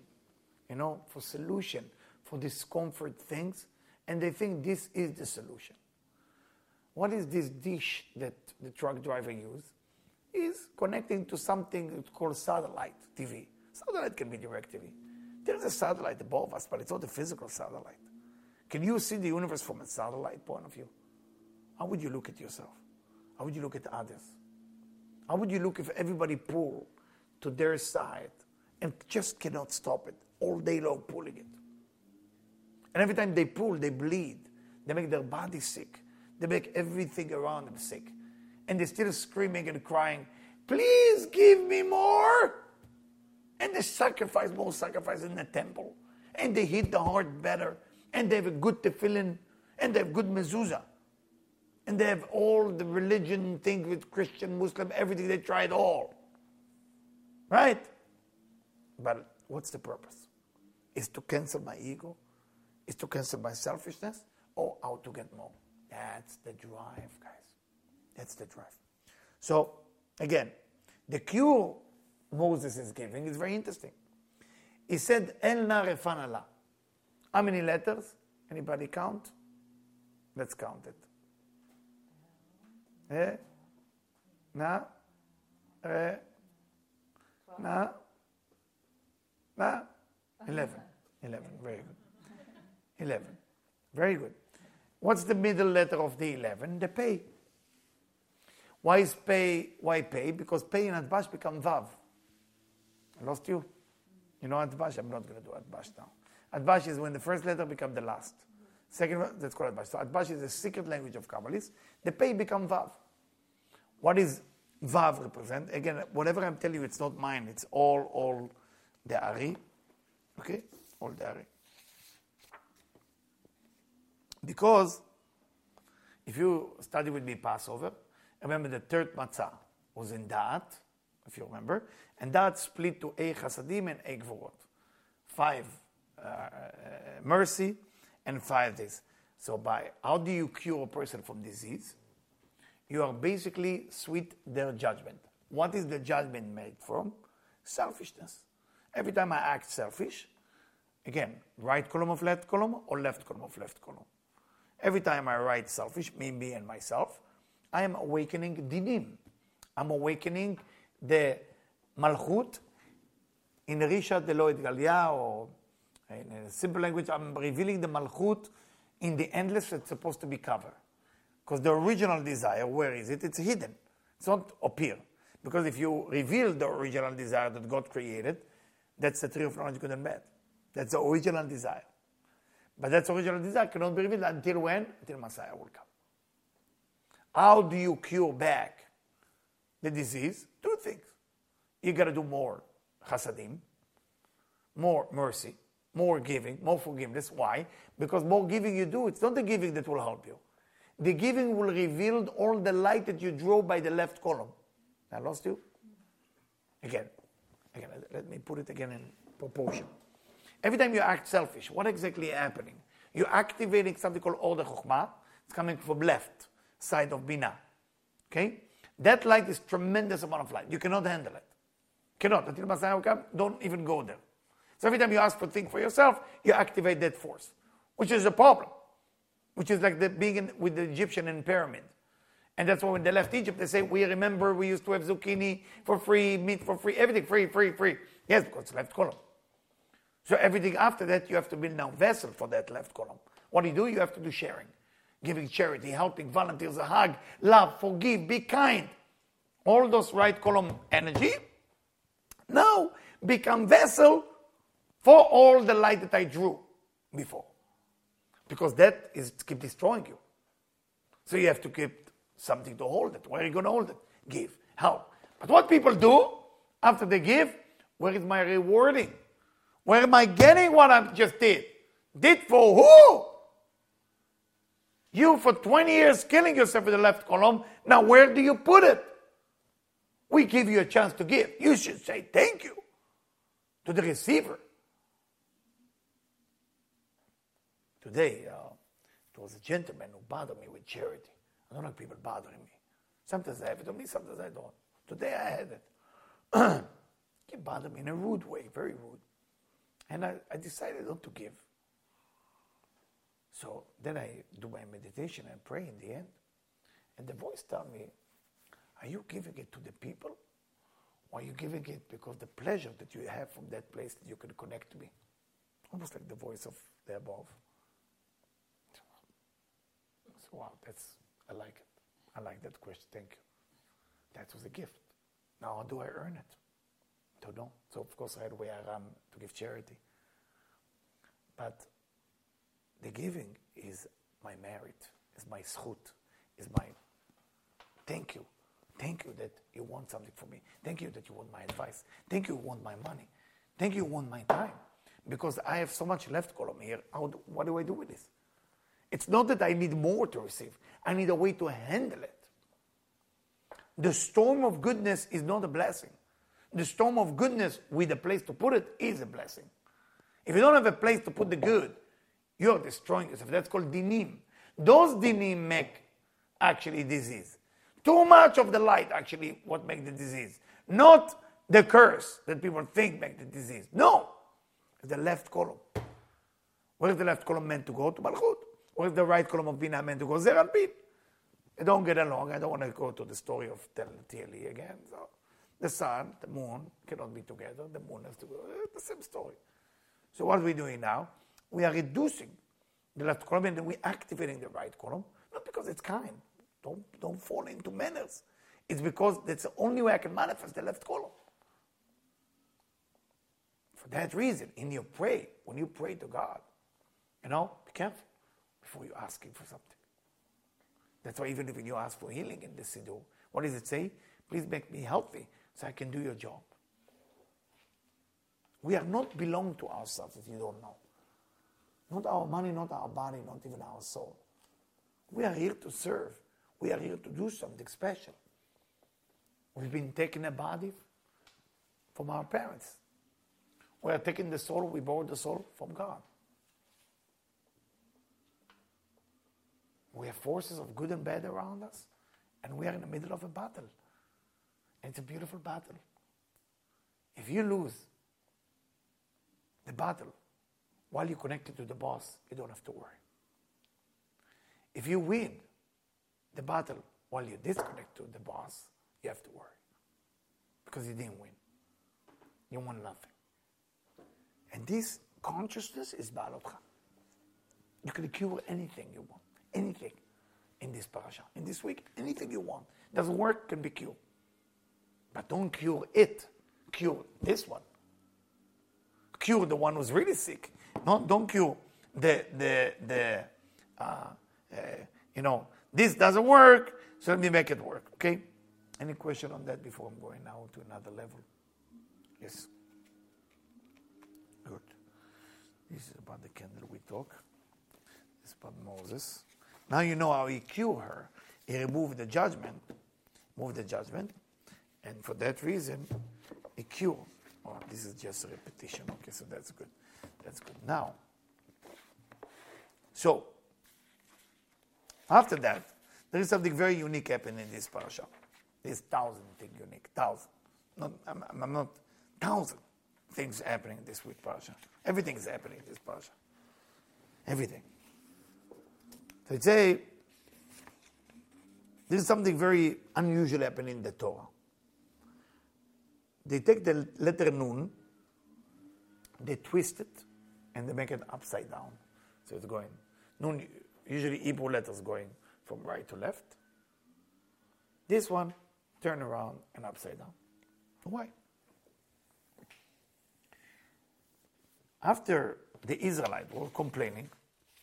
for discomfort things, and they think this is the solution. What is this dish that the truck driver used? Is connecting to something called satellite TV. Satellite can be direct TV. There's a satellite above us, but it's not a physical satellite. Can you see the universe from a satellite point of view? How would you look at yourself? How would you look at others? How would you look if everybody pulled to their side and just cannot stop it, all day long pulling it? And every time they pull, they bleed. They make their body sick. They make everything around them sick. And they're still screaming and crying, please give me more. And they sacrifice more sacrifice in the temple. And they hit the heart better. And they have a good tefillin. And they have good mezuzah. And they have all the religion thing with Christian, Muslim, everything. They try it all. Right? But what's the purpose? Is to cancel my ego? Is to cancel my selfishness? Or how to get more? That's the drive, guys. That's the drive. So, again, the cue Moses is giving is very interesting. He said, El na refanala. How many letters? Anybody count? Let's count it. Na, re, na, 11. 11, very good. 11, very good. What's the middle letter of the 11? The pay. Why is pay? Why pay? Because pay and Atbash become Vav. I lost you. You know Atbash? I'm not going to do Atbash now. Atbash is when the first letter becomes the last. Second one, that's called Atbash. So Atbash is the secret language of Kabbalists. The pay become Vav. What is Vav represent? Again, whatever I'm telling you, it's not mine. It's all the Ari. Okay? All the Ari. Because if you study with me Passover, remember the third matzah was in Da'at, if you remember, and Da'at split to Ei Chasadim and Ei Gvorot. 5 mercy and 5 this. So how do you cure a person from disease? You are basically sweet their judgment. What is the judgment made from? Selfishness. Every time I act selfish, again, right column of left column or left column of left column. Every time I write selfish, me and myself, I am awakening dinim. I'm awakening the malchut in Rishat Delo et Galia, or in a simple language, I'm revealing the malchut in the endless that's supposed to be covered. Because the original desire, where is it? It's hidden. It's not appear. Because if you reveal the original desire that God created, that's the tree of knowledge, good and bad. That's the original desire. But that original desire cannot be revealed until when? Until Messiah will come. How do you cure back the disease? Two things. You got to do more chasadim, more mercy, more giving, more forgiveness. Why? Because more giving you do, it's not the giving that will help you. The giving will reveal all the light that you drew by the left column. I lost you? Again, let me put it again in proportion. Every time you act selfish, what exactly is happening? You're activating something called Order Chokhmah. It's coming from left side of Binah. Okay? That light is tremendous amount of light. You cannot handle it. Cannot. Until Messiah will come, don't even go there. So every time you ask for things for yourself, you activate that force, which is a problem. Which is like the being with the Egyptian in pyramid. And that's why when they left Egypt, they say, we remember we used to have zucchini for free, meat for free, everything free. Yes, because it's left column. So everything after that, you have to build now vessel for that left column. What do? You have to do sharing. Giving charity, helping volunteers, a hug, love, forgive, be kind. All those right column energy now become vessel for all the light that I drew before. Because that is to keep destroying you. So you have to keep something to hold it. Where are you going to hold it? Give, help. But what people do after they give, where is my rewarding? Where am I getting what I just did? Did for who? You for 20 years killing yourself with the left column. Now where do you put it? We give you a chance to give. You should say thank you to the receiver. Today, there was a gentleman who bothered me with charity. I don't like people bothering me. Sometimes I have it on me, sometimes I don't. Today I had it. He bothered me in a rude way, very rude. And I decided not to give. So then I do my meditation and pray in the end. And the voice told me, are you giving it to the people? Or are you giving it because the pleasure that you have from that place that you can connect to me? Almost like the voice of the above. So, wow, I like it. I like that question, thank you. That was a gift. Now how do I earn it? Don't know. So of course I had a way I run to give charity. But the giving is my merit, is my zchut, is my thank you. Thank you that you want something from me. Thank you that you want my advice. Thank you want my money. Thank you want my time. Because I have so much left column here. What do I do with this? It's not that I need more to receive. I need a way to handle it. The storm of goodness is not a blessing. The storm of goodness with a place to put it is a blessing. If you don't have a place to put the good, you're destroying yourself. That's called dinim. Those dinim make actually disease. Too much of the light actually what makes the disease. Not the curse that people think make the disease. No. It's the left column. Where is the left column meant to go? To Malchut. Where is the right column of Binah meant to go? Zeir Anpin. They don't get along. I don't want to go to the story of Tieli again. So the sun, the moon cannot be together. The moon has to go. It's the same story. So what are we doing now? We are reducing the left column and then we're activating the right column. Not because it's kind. Don't fall into manners. It's because that's the only way I can manifest the left column. For that reason, when you pray to God, be careful before you ask Him for something. That's why even if you ask for healing in the Siddur, what does it say? Please make me healthy so I can do your job. We are not belong to ourselves, if you don't know. Not our money, not our body, not even our soul. We are here to serve. We are here to do something special. We've been taking a body from our parents. We are taking the soul, we borrowed the soul from God. We have forces of good and bad around us, and we are in the middle of a battle. And it's a beautiful battle. If you lose the battle while you're connected to the boss, you don't have to worry. If you win the battle while you're disconnected to the boss, you have to worry. Because you didn't win. You won nothing. And this consciousness is Baalotcha. You can cure anything you want. Anything. in this parasha. In this week, anything you want. Doesn't work, can be cured. But don't cure it. Cure this one. Cure the one who's really sick. Don't cure this doesn't work, so let me make it work, okay? Any question on that before I'm going now to another level? Yes. Good. This is about the candle we talk. This is about Moses. Now you know how he cured her. He removed the judgment. And for that reason, he cured. Oh, this is just a repetition. Okay, so that's good. That's good. Now, so, after that, there is something very unique happening in this parasha. There's 1,000 things unique. 1,000. I'm not 1,000 things happening in this week parasha. Everything is happening in this parasha. Everything. So I'd say there's something very unusual happening in the Torah. They take the letter Nun, they twist it, and they make it upside down. So it's going, Nun, usually Hebrew letters going from right to left. This one, turn around and upside down. Why? After the Israelites were complaining,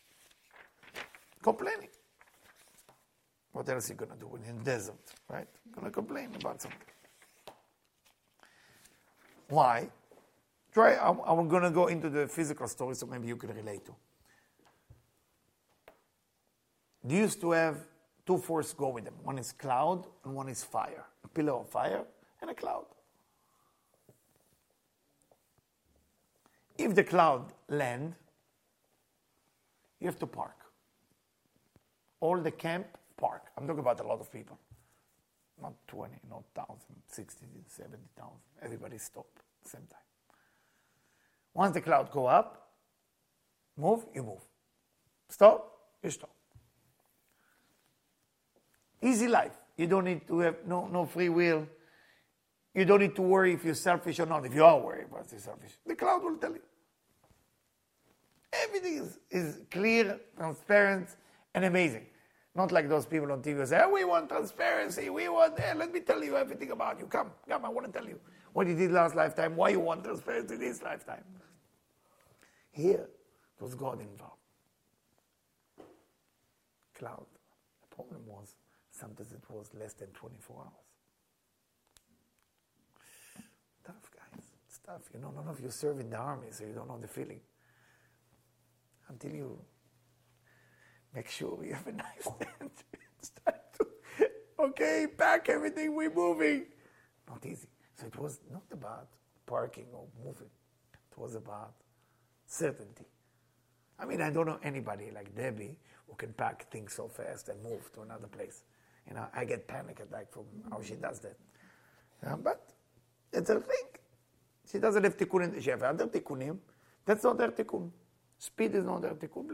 what else are you going to do in the desert, right? Going to complain about something. Why? I'm going to go into the physical story so maybe you can relate to. They used to have two forces go with them. One is cloud and one is fire. A pillar of fire and a cloud. If the cloud land, you have to park. All the camp, park. I'm talking about a lot of people. Not 20, not 1,000, 60, 70,000. Everybody stop at the same time. Once the cloud go up, move, you move. Stop, you stop. Easy life. You don't need to have no free will. You don't need to worry if you're selfish or not. If you are worried about you're selfish, the cloud will tell you. Everything is clear, transparent, and amazing. Not like those people on TV who say, we want transparency, let me tell you everything about you. Come, I want to tell you what you did last lifetime, why you want transparency this lifetime. Here, it was God involved. Cloud. The problem was, sometimes it was less than 24 hours. Tough, guys. It's tough. None of you serve in the army, so you don't know the feeling. Until you make sure you have a nice tent. It's time to, pack everything, we're moving. Not easy. So it was not about parking or moving. It was about certainty. I don't know anybody like Debbie who can pack things so fast and move to another place. I get panic attack from how she does that. But it's a thing. She doesn't have tikkunim. She has other tikkunim. That's not her tikkun. Speed is not her tikkun.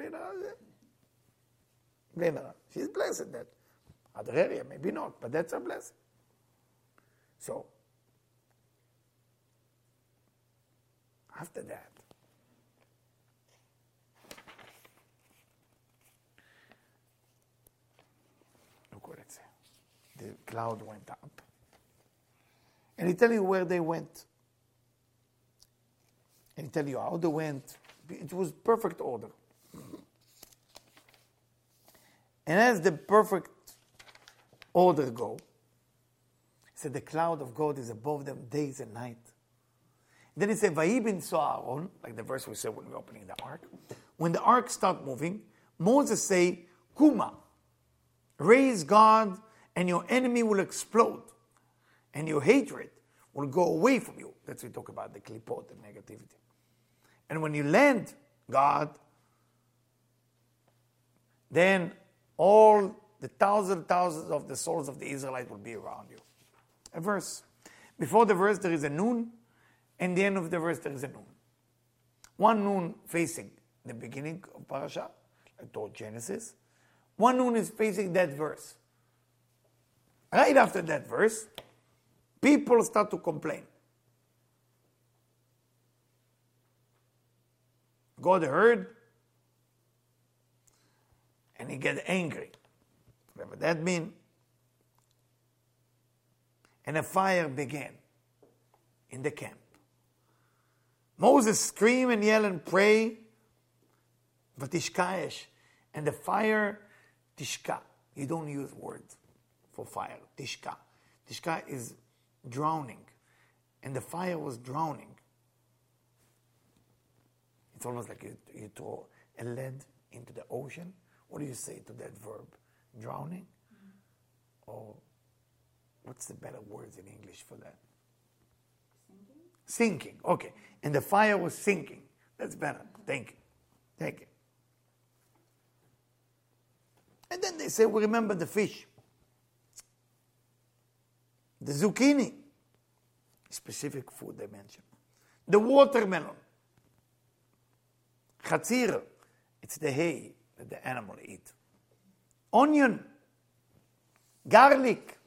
Blame her. She's blessed in that. Other area, maybe not, but that's her blessing. So, after that, look what it says. The cloud went up. And he tell you where they went. And he tell you how they went. It was perfect order. And as the perfect order go, he said the cloud of God is above them days and night. Then he said, Vayibin So'aron, like the verse we said when we were opening the ark. When the ark start moving, Moses say, Kuma, raise God and your enemy will explode. And your hatred will go away from you. That's what we talk about, the klipot, the negativity. And when you land God, then all the thousands of the souls of the Israelites will be around you. A verse. Before the verse there is a Nun, and the end of the verse there is a Nun. One Nun facing the beginning of Parasha, like toward Genesis. One Nun is facing that verse. Right after that verse, people start to complain. God heard, and he get angry. Whatever that means. And a fire began in the camp. Moses scream and yell and pray, Vatishkaesh, and the fire tishka. You don't use words for fire. Tishka. Tishka is drowning. And the fire was drowning. It's almost like you throw a lead into the ocean. What do you say to that verb? Drowning? Or what's the better words in English for that? Sinking. Okay. And the fire was sinking. That's better. Thank you. Thank you. And then they say, we remember the fish. The zucchini. Specific food they mention. The watermelon. Chatzir. It's the hay that the animal eat. Onion. Garlic.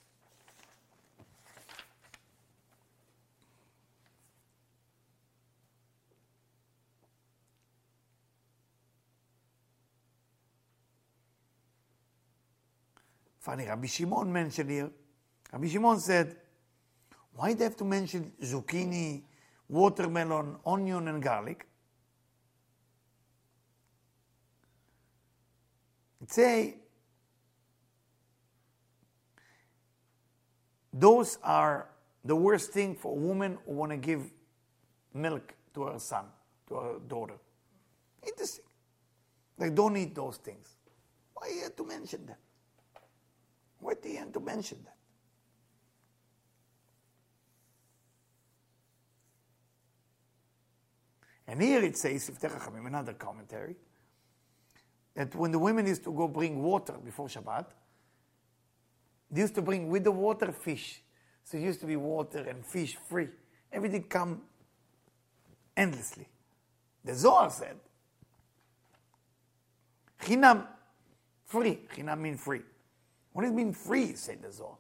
Funny, Rabbi Shimon mentioned here. Rabbi Shimon said, why do they have to mention zucchini, watermelon, onion, and garlic? It say, those are the worst thing for a woman who want to give milk to her son, to her daughter. Interesting. Like, don't eat those things. Why you have to mention that? Why do you have to mention that? And here it says, Siftei Chachamim, another commentary, that when the women used to go bring water before Shabbat, they used to bring with the water fish. So it used to be water and fish free. Everything come endlessly. The Zohar said, Chinam, free. Chinam means free. What does it mean free, said the Zohar?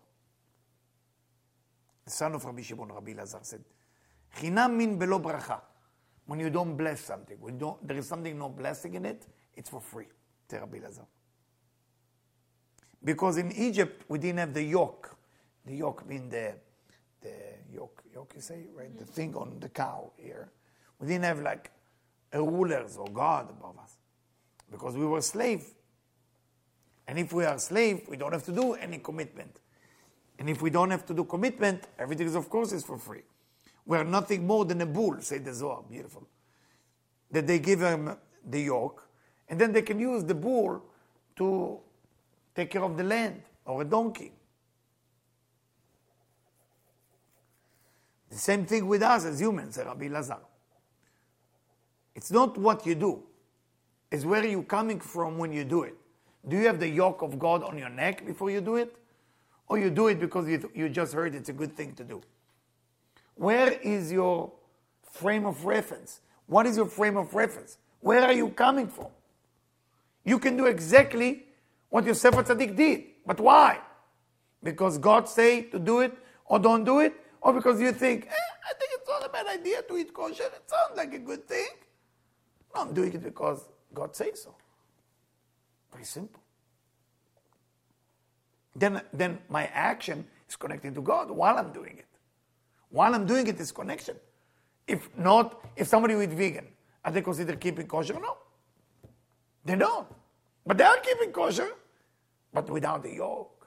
The son of Rabbi Shimon, Rabbi Lazar, said, Chinam mean belo bracha. When you don't bless something, there is something no blessing in it, it's for free. Said Rabbi Lazar. Because in Egypt, we didn't have the yoke. The yoke means the yoke you say, right? The thing on the cow here. We didn't have like a rulers or God above us. Because we were slave. And if we are slave, we don't have to do any commitment. And if we don't have to do commitment, everything is, of course, is for free. We are nothing more than a bull, said the Zohar, beautiful. That they give them the yoke, and then they can use the bull to take care of the land, or a donkey. The same thing with us as humans, said Rabbi Lazar. It's not what you do. It's where you're coming from when you do it. Do you have the yoke of God on your neck before you do it? Or you do it because you just heard it's a good thing to do? Where is your frame of reference? What is your frame of reference? Where are you coming from? You can do exactly what Yosef HaTzadik did. But why? Because God say to do it or don't do it? Or because you think, I think it's not a bad idea to eat kosher. It sounds like a good thing. No, I'm doing it because God says so. Very simple. Then my action is connected to God while I'm doing it. While I'm doing it, it's connection. If not, if somebody with vegan, are they considered keeping kosher? No. They don't. But they are keeping kosher, but without the yoke.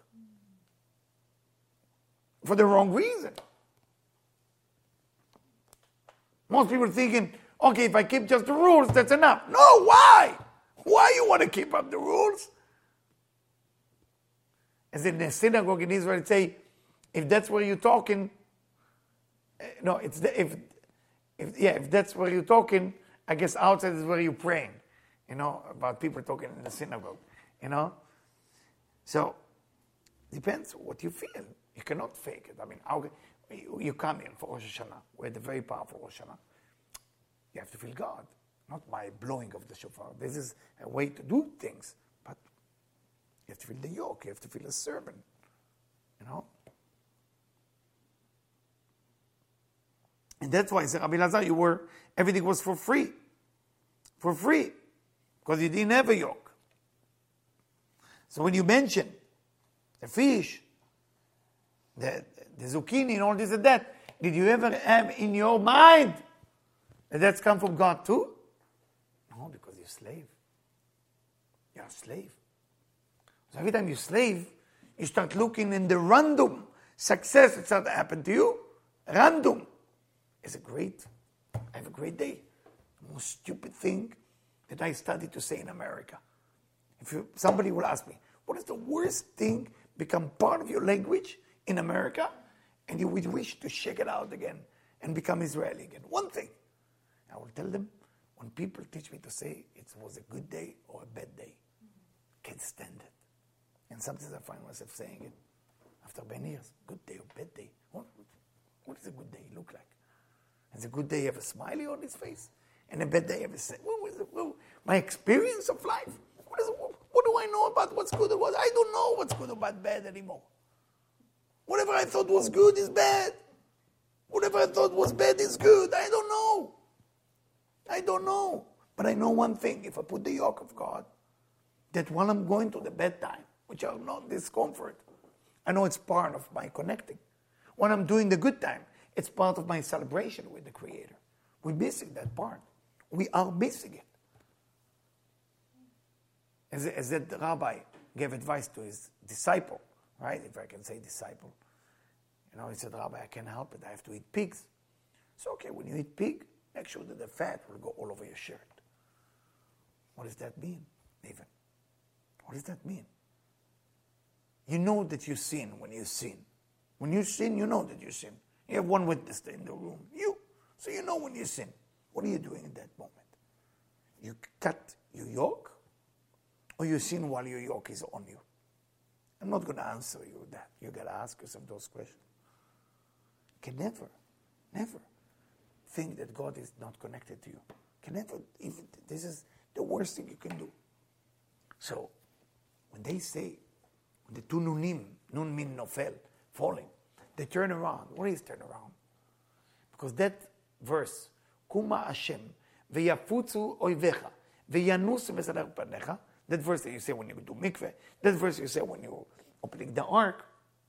For the wrong reason. Most people thinking, okay, if I keep just the rules, that's enough. No, why? Why you want to keep up the rules? As in the synagogue in Israel, it say, if that's where you're talking, no, it's if that's where you're talking, I guess outside is where you're praying. About people talking in the synagogue. So depends what you feel. You cannot fake it. I mean, you come in for Rosh Hashanah. We had a very powerful Rosh Hashanah. You have to feel God, not by blowing of the shofar. This is a way to do things, but you have to feel the yoke. You have to feel a servant. And that's why, said Rabbi Lazar, everything was for free. For free. Because you didn't have a yoke. So when you mention the fish, the zucchini and all this and that, did you ever have in your mind that that's come from God too? No, because you're a slave. You're a slave. So every time you slave, you start looking in the random success that started to happen to you. Random. I have a great day. The most stupid thing that I started to say in America. Somebody will ask me, what is the worst thing become part of your language in America, and you would wish to shake it out again and become Israeli again? One thing. I will tell them, when people teach me to say it was a good day or a bad day, can't stand it. And sometimes I find myself saying it after many years, good day or bad day. What does a good day look like? Does a good day have a smiley on his face? And a bad day have my experience of life? What do I know about what's good or what? I don't know what's good or bad anymore. Whatever I thought was good is bad. Whatever I thought was bad is good. I don't know. But I know one thing. If I put the yoke of God, that while I'm going to the bedtime, which are not discomfort, I know it's part of my connecting. When I'm doing the good time, it's part of my celebration with the Creator. We're missing that part. We are missing it. As that rabbi gave advice to his disciple, right? If I can say disciple. He said, Rabbi, I can't help it. I have to eat pigs. So, okay, when you eat pig, make sure that the fat will go all over your shirt. What does that mean, Nathan? What does that mean? You know that you sin when you sin. When you sin, you know that you sin. You have one witness in the room, you. So you know when you sin. What are you doing in that moment? You cut your yoke, or you sin while your yoke is on you? I'm not going to answer you that. You got to ask yourself those questions. You can never think that God is not connected to you. This is the worst thing you can do. So, when they say, the two nunim, nun min nofel, falling, they turn around. What is turn around? Because that verse, Kuma Hashem, v'yafutzu oivecha, v'yanusu mesaler panecha, that verse that you say when you do mikveh, that verse you say when you're opening the ark,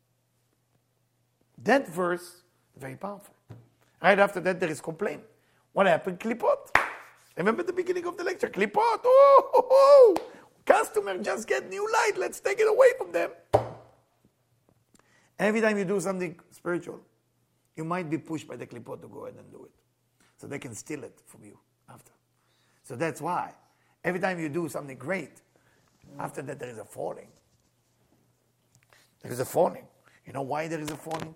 that verse, very powerful. Right after that, there is complaint. What happened? Klipot. Remember the beginning of the lecture? Klipot. Customer just get new light. Let's take it away from them. Every time you do something spiritual, you might be pushed by the klipot to go ahead and do it. So they can steal it from you after. So that's why every time you do something great, after that there is a falling. There is a falling. You know why there is a falling?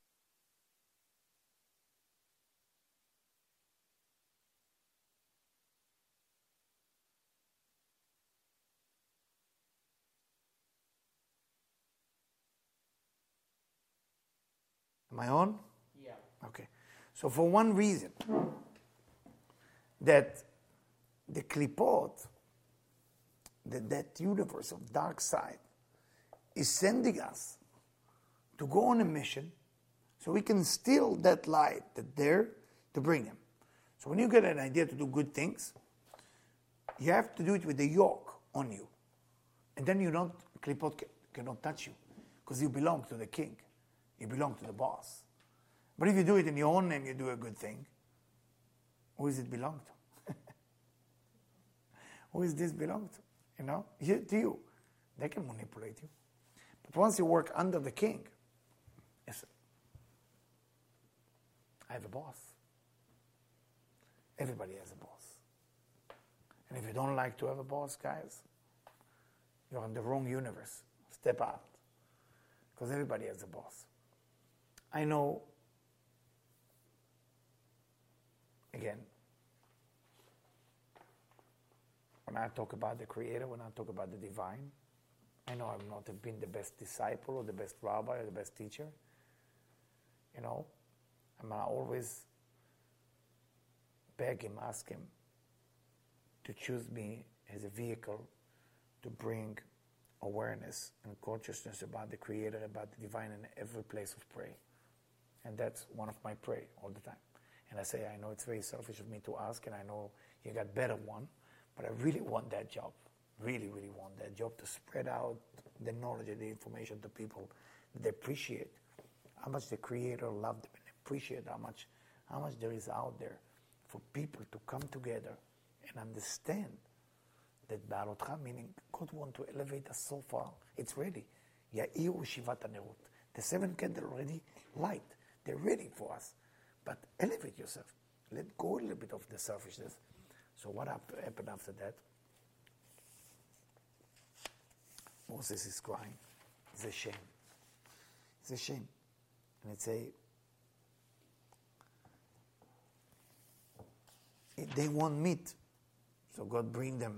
Am I on? Yeah. Okay. So for one reason, that the klipot, that universe of dark side, is sending us to go on a mission so we can steal that light that's there to bring him. So when you get an idea to do good things, you have to do it with the yoke on you. And then klipot cannot touch you because you belong to the king. You belong to the boss. But if you do it in your own name, you do a good thing, who does it belong to? Who does this belong to? To you. They can manipulate you. But once you work under the king, listen, I have a boss. Everybody has a boss. And if you don't like to have a boss, guys, you're in the wrong universe. Step out. Because everybody has a boss. I know, again, when I talk about the Creator, when I talk about the divine, I know I've not been the best disciple or the best rabbi or the best teacher. I'm going to always beg him, ask him to choose me as a vehicle to bring awareness and consciousness about the Creator, about the divine in every place of prayer. And that's one of my prayer all the time. And I say, I know it's very selfish of me to ask, and I know you got better one, but I really want that job. really, really want that job, to spread out the knowledge and the information to people that they appreciate how much the Creator loved them, and appreciate how much there is out there for people to come together and understand that Ba'alotcha, meaning God wants to elevate us so far. It's ready. Ya'iru Shivat HaNerut. The 7 candles already light. They're ready for us. But elevate yourself. Let go a little bit of the selfishness. So what happened after that? Moses is crying. It's a shame. It's a shame. And it's they want meat. So God bring them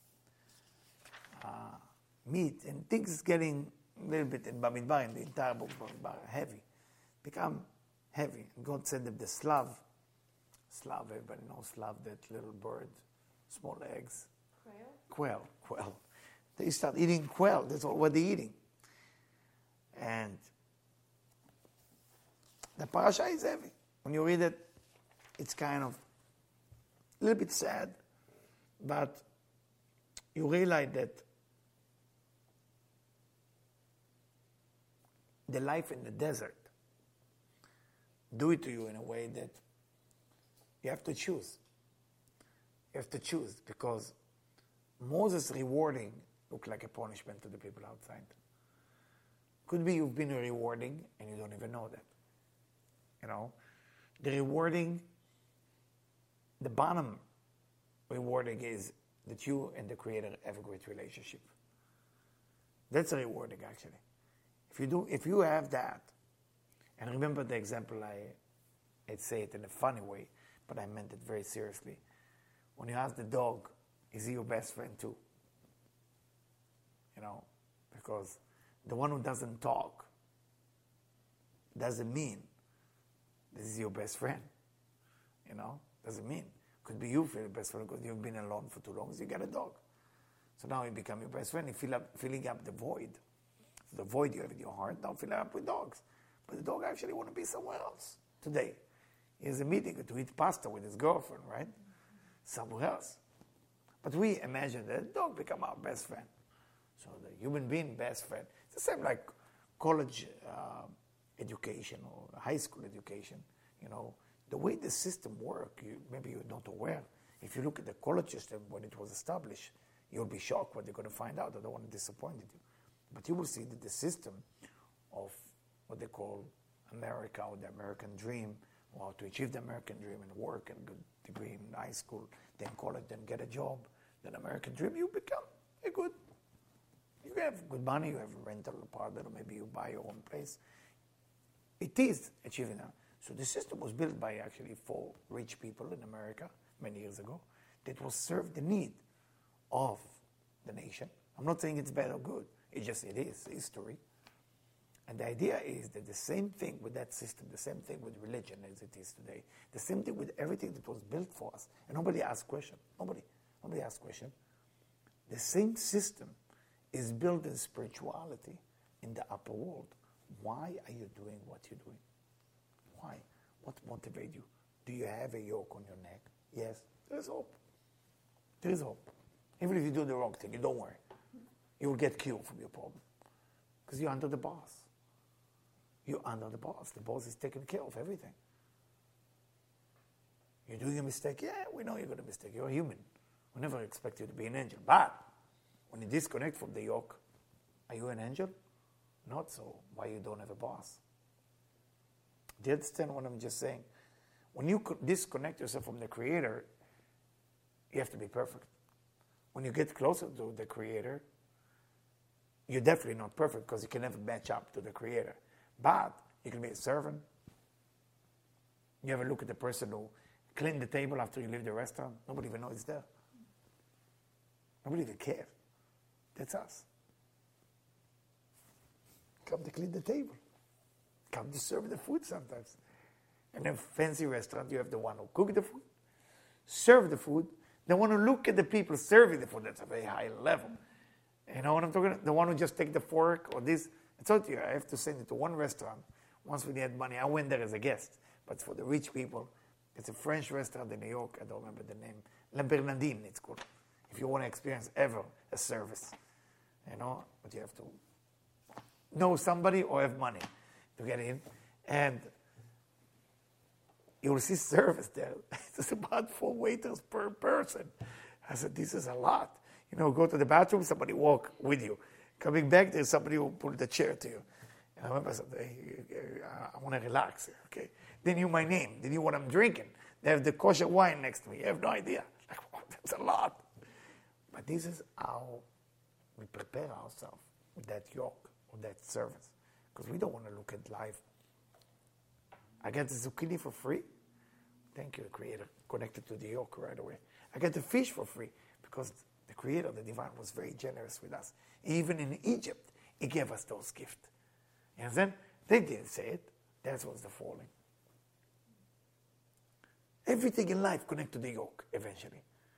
meat, and things getting a little bit in Bamidbar, in the entire book of Bamidbar, heavy. Become heavy. God sent them the slav. Slav, everybody knows slav, that little bird, small eggs. Quail. They start eating quail. That's what they're eating. And the parasha is heavy. When you read it, it's kind of a little bit sad, but you realize that the life in the desert do it to you in a way that you have to choose. You have to choose, because Moses' rewarding looked like a punishment to the people outside. Could be you've been rewarding and you don't even know that. You know, the rewarding, the bottom rewarding is that you and the Creator have a great relationship. That's a rewarding, actually. If you have that, and remember the example, I'd say it in a funny way, but I meant it very seriously. When you ask the dog, is he your best friend too? You know, because the one who doesn't talk doesn't mean this is your best friend. You know, doesn't mean. Could be you feel your best friend because you've been alone for too long, so you get a dog. So now you become your best friend, you filling up the void. So the void you have in your heart, now fill it up with dogs. But the dog actually want to be somewhere else today. He has a meeting to eat pasta with his girlfriend, right? Somewhere else. But we imagine that the dog become our best friend. So the human being best friend. It's the same like college education or high school education. You know, the way the system works, maybe you're not aware. If you look at the college system when it was established, you'll be shocked what you're going to find out. I don't want to disappoint you. But you will see that the system of what they call America or the American dream, or to achieve the American dream and work and good degree in high school, then college, then get a job, then American dream, you become you have good money, you have a rental apartment, or maybe you buy your own place. It is achieving that. So the system was built by actually 4 rich people in America many years ago that will serve the need of the nation. I'm not saying it's bad or good. It is history. And the idea is that the same thing with that system, the same thing with religion as it is today, the same thing with everything that was built for us. And nobody asked question. Nobody asked question. The same system is built in spirituality in the upper world. Why are you doing what you're doing? Why? What motivates you? Do you have a yoke on your neck? Yes. There is hope. There is hope. Even if you do the wrong thing, don't worry. You will get killed from your problem. Because you're under the boss. You're under the boss. The boss is taking care of everything. You're doing a mistake. Yeah, we know you're going to mistake. You're a human. We never expect you to be an angel. But when you disconnect from the yoke, are you an angel? Not so. Why you don't have a boss? Do you understand what I'm just saying? When you disconnect yourself from the Creator, you have to be perfect. When you get closer to the Creator, you're definitely not perfect because you can never match up to the Creator. But you can be a servant. You ever look at the person who cleaned the table after you leave the restaurant? Nobody even knows it's there. Nobody even cares. That's us. Come to clean the table. Come to serve the food sometimes. In a fancy restaurant, you have the one who cook the food, serve the food, the one who look at the people serving the food. That's a very high level. You know what I'm talking about? The one who just take the fork or this. I told you, I have to send it to one restaurant. Once we had money, I went there as a guest. But for the rich people, it's a French restaurant in New York. I don't remember the name. La Bernardine, it's called. if you want to experience ever a service, you know, but you have to know somebody or have money to get in, and you will see service there. It's about 4 waiters per person. I said, this is a lot. You know, go to the bathroom, somebody walk with you. Coming back, there's somebody who pull the chair to you. And I remember I said, hey, I want to relax, okay? They knew my name. They knew what I'm drinking. They have the kosher wine next to me. You have no idea. Like, wow, that's a lot. But this is how we prepare ourselves with that yoke, with that service. Because we don't want to look at life. I get the zucchini for free. Thank you, Creator. Connected to the yoke right away. I get the fish for free because the Creator, the Divine, was very generous with us. Even in Egypt, He gave us those gifts. You understand? They didn't say it. That was the falling. Everything in life connects to the yoke eventually.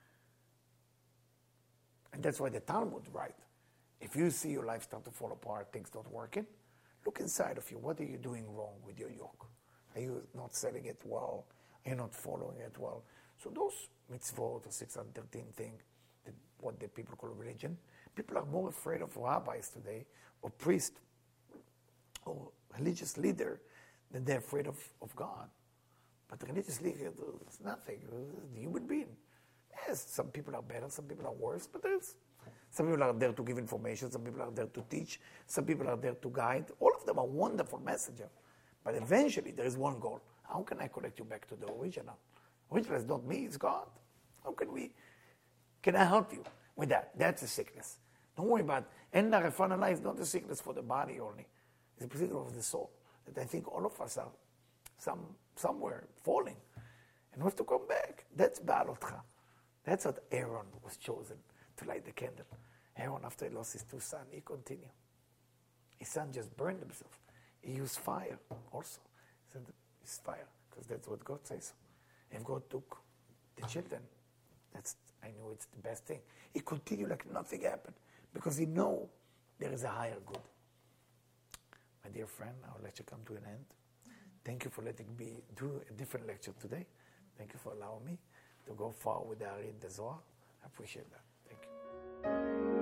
And that's why the Talmud writes, if you see your life start to fall apart, things not working, look inside of you. What are you doing wrong with your yoke? Are you not selling it well? Are you not following it well? So those mitzvot, the 613 thing, what the people call religion, people are more afraid of rabbis today, or priests, or religious leader, than they're afraid of God. But the religious leader is nothing. It's a human being. Yes, some people are better, some people are worse, but some people are there to give information, some people are there to teach, some people are there to guide. All of them are wonderful messengers. But eventually there is one goal. How can I connect you back to the original? Original is not me, it's God. How can I help you with that? That's a sickness. Don't worry about it. And the Refanallah is not a sickness for the body only. It's a sickness of the soul. That I think all of us are somewhere falling. And we have to come back. That's Baalotcha. That's what Aaron was chosen to light the candle. Aaron, after he lost his 2 sons, he continued. His son just burned himself. He used fire also. He said, it's fire, because that's what God says. If God took the children, I know it's the best thing. He continued like nothing happened, because he know there is a higher good. My dear friend, I'll let you come to an end. Thank you for letting me do a different lecture today. Thank you for allowing me to go far with the Ari and the Zohar. I appreciate that. Thank you.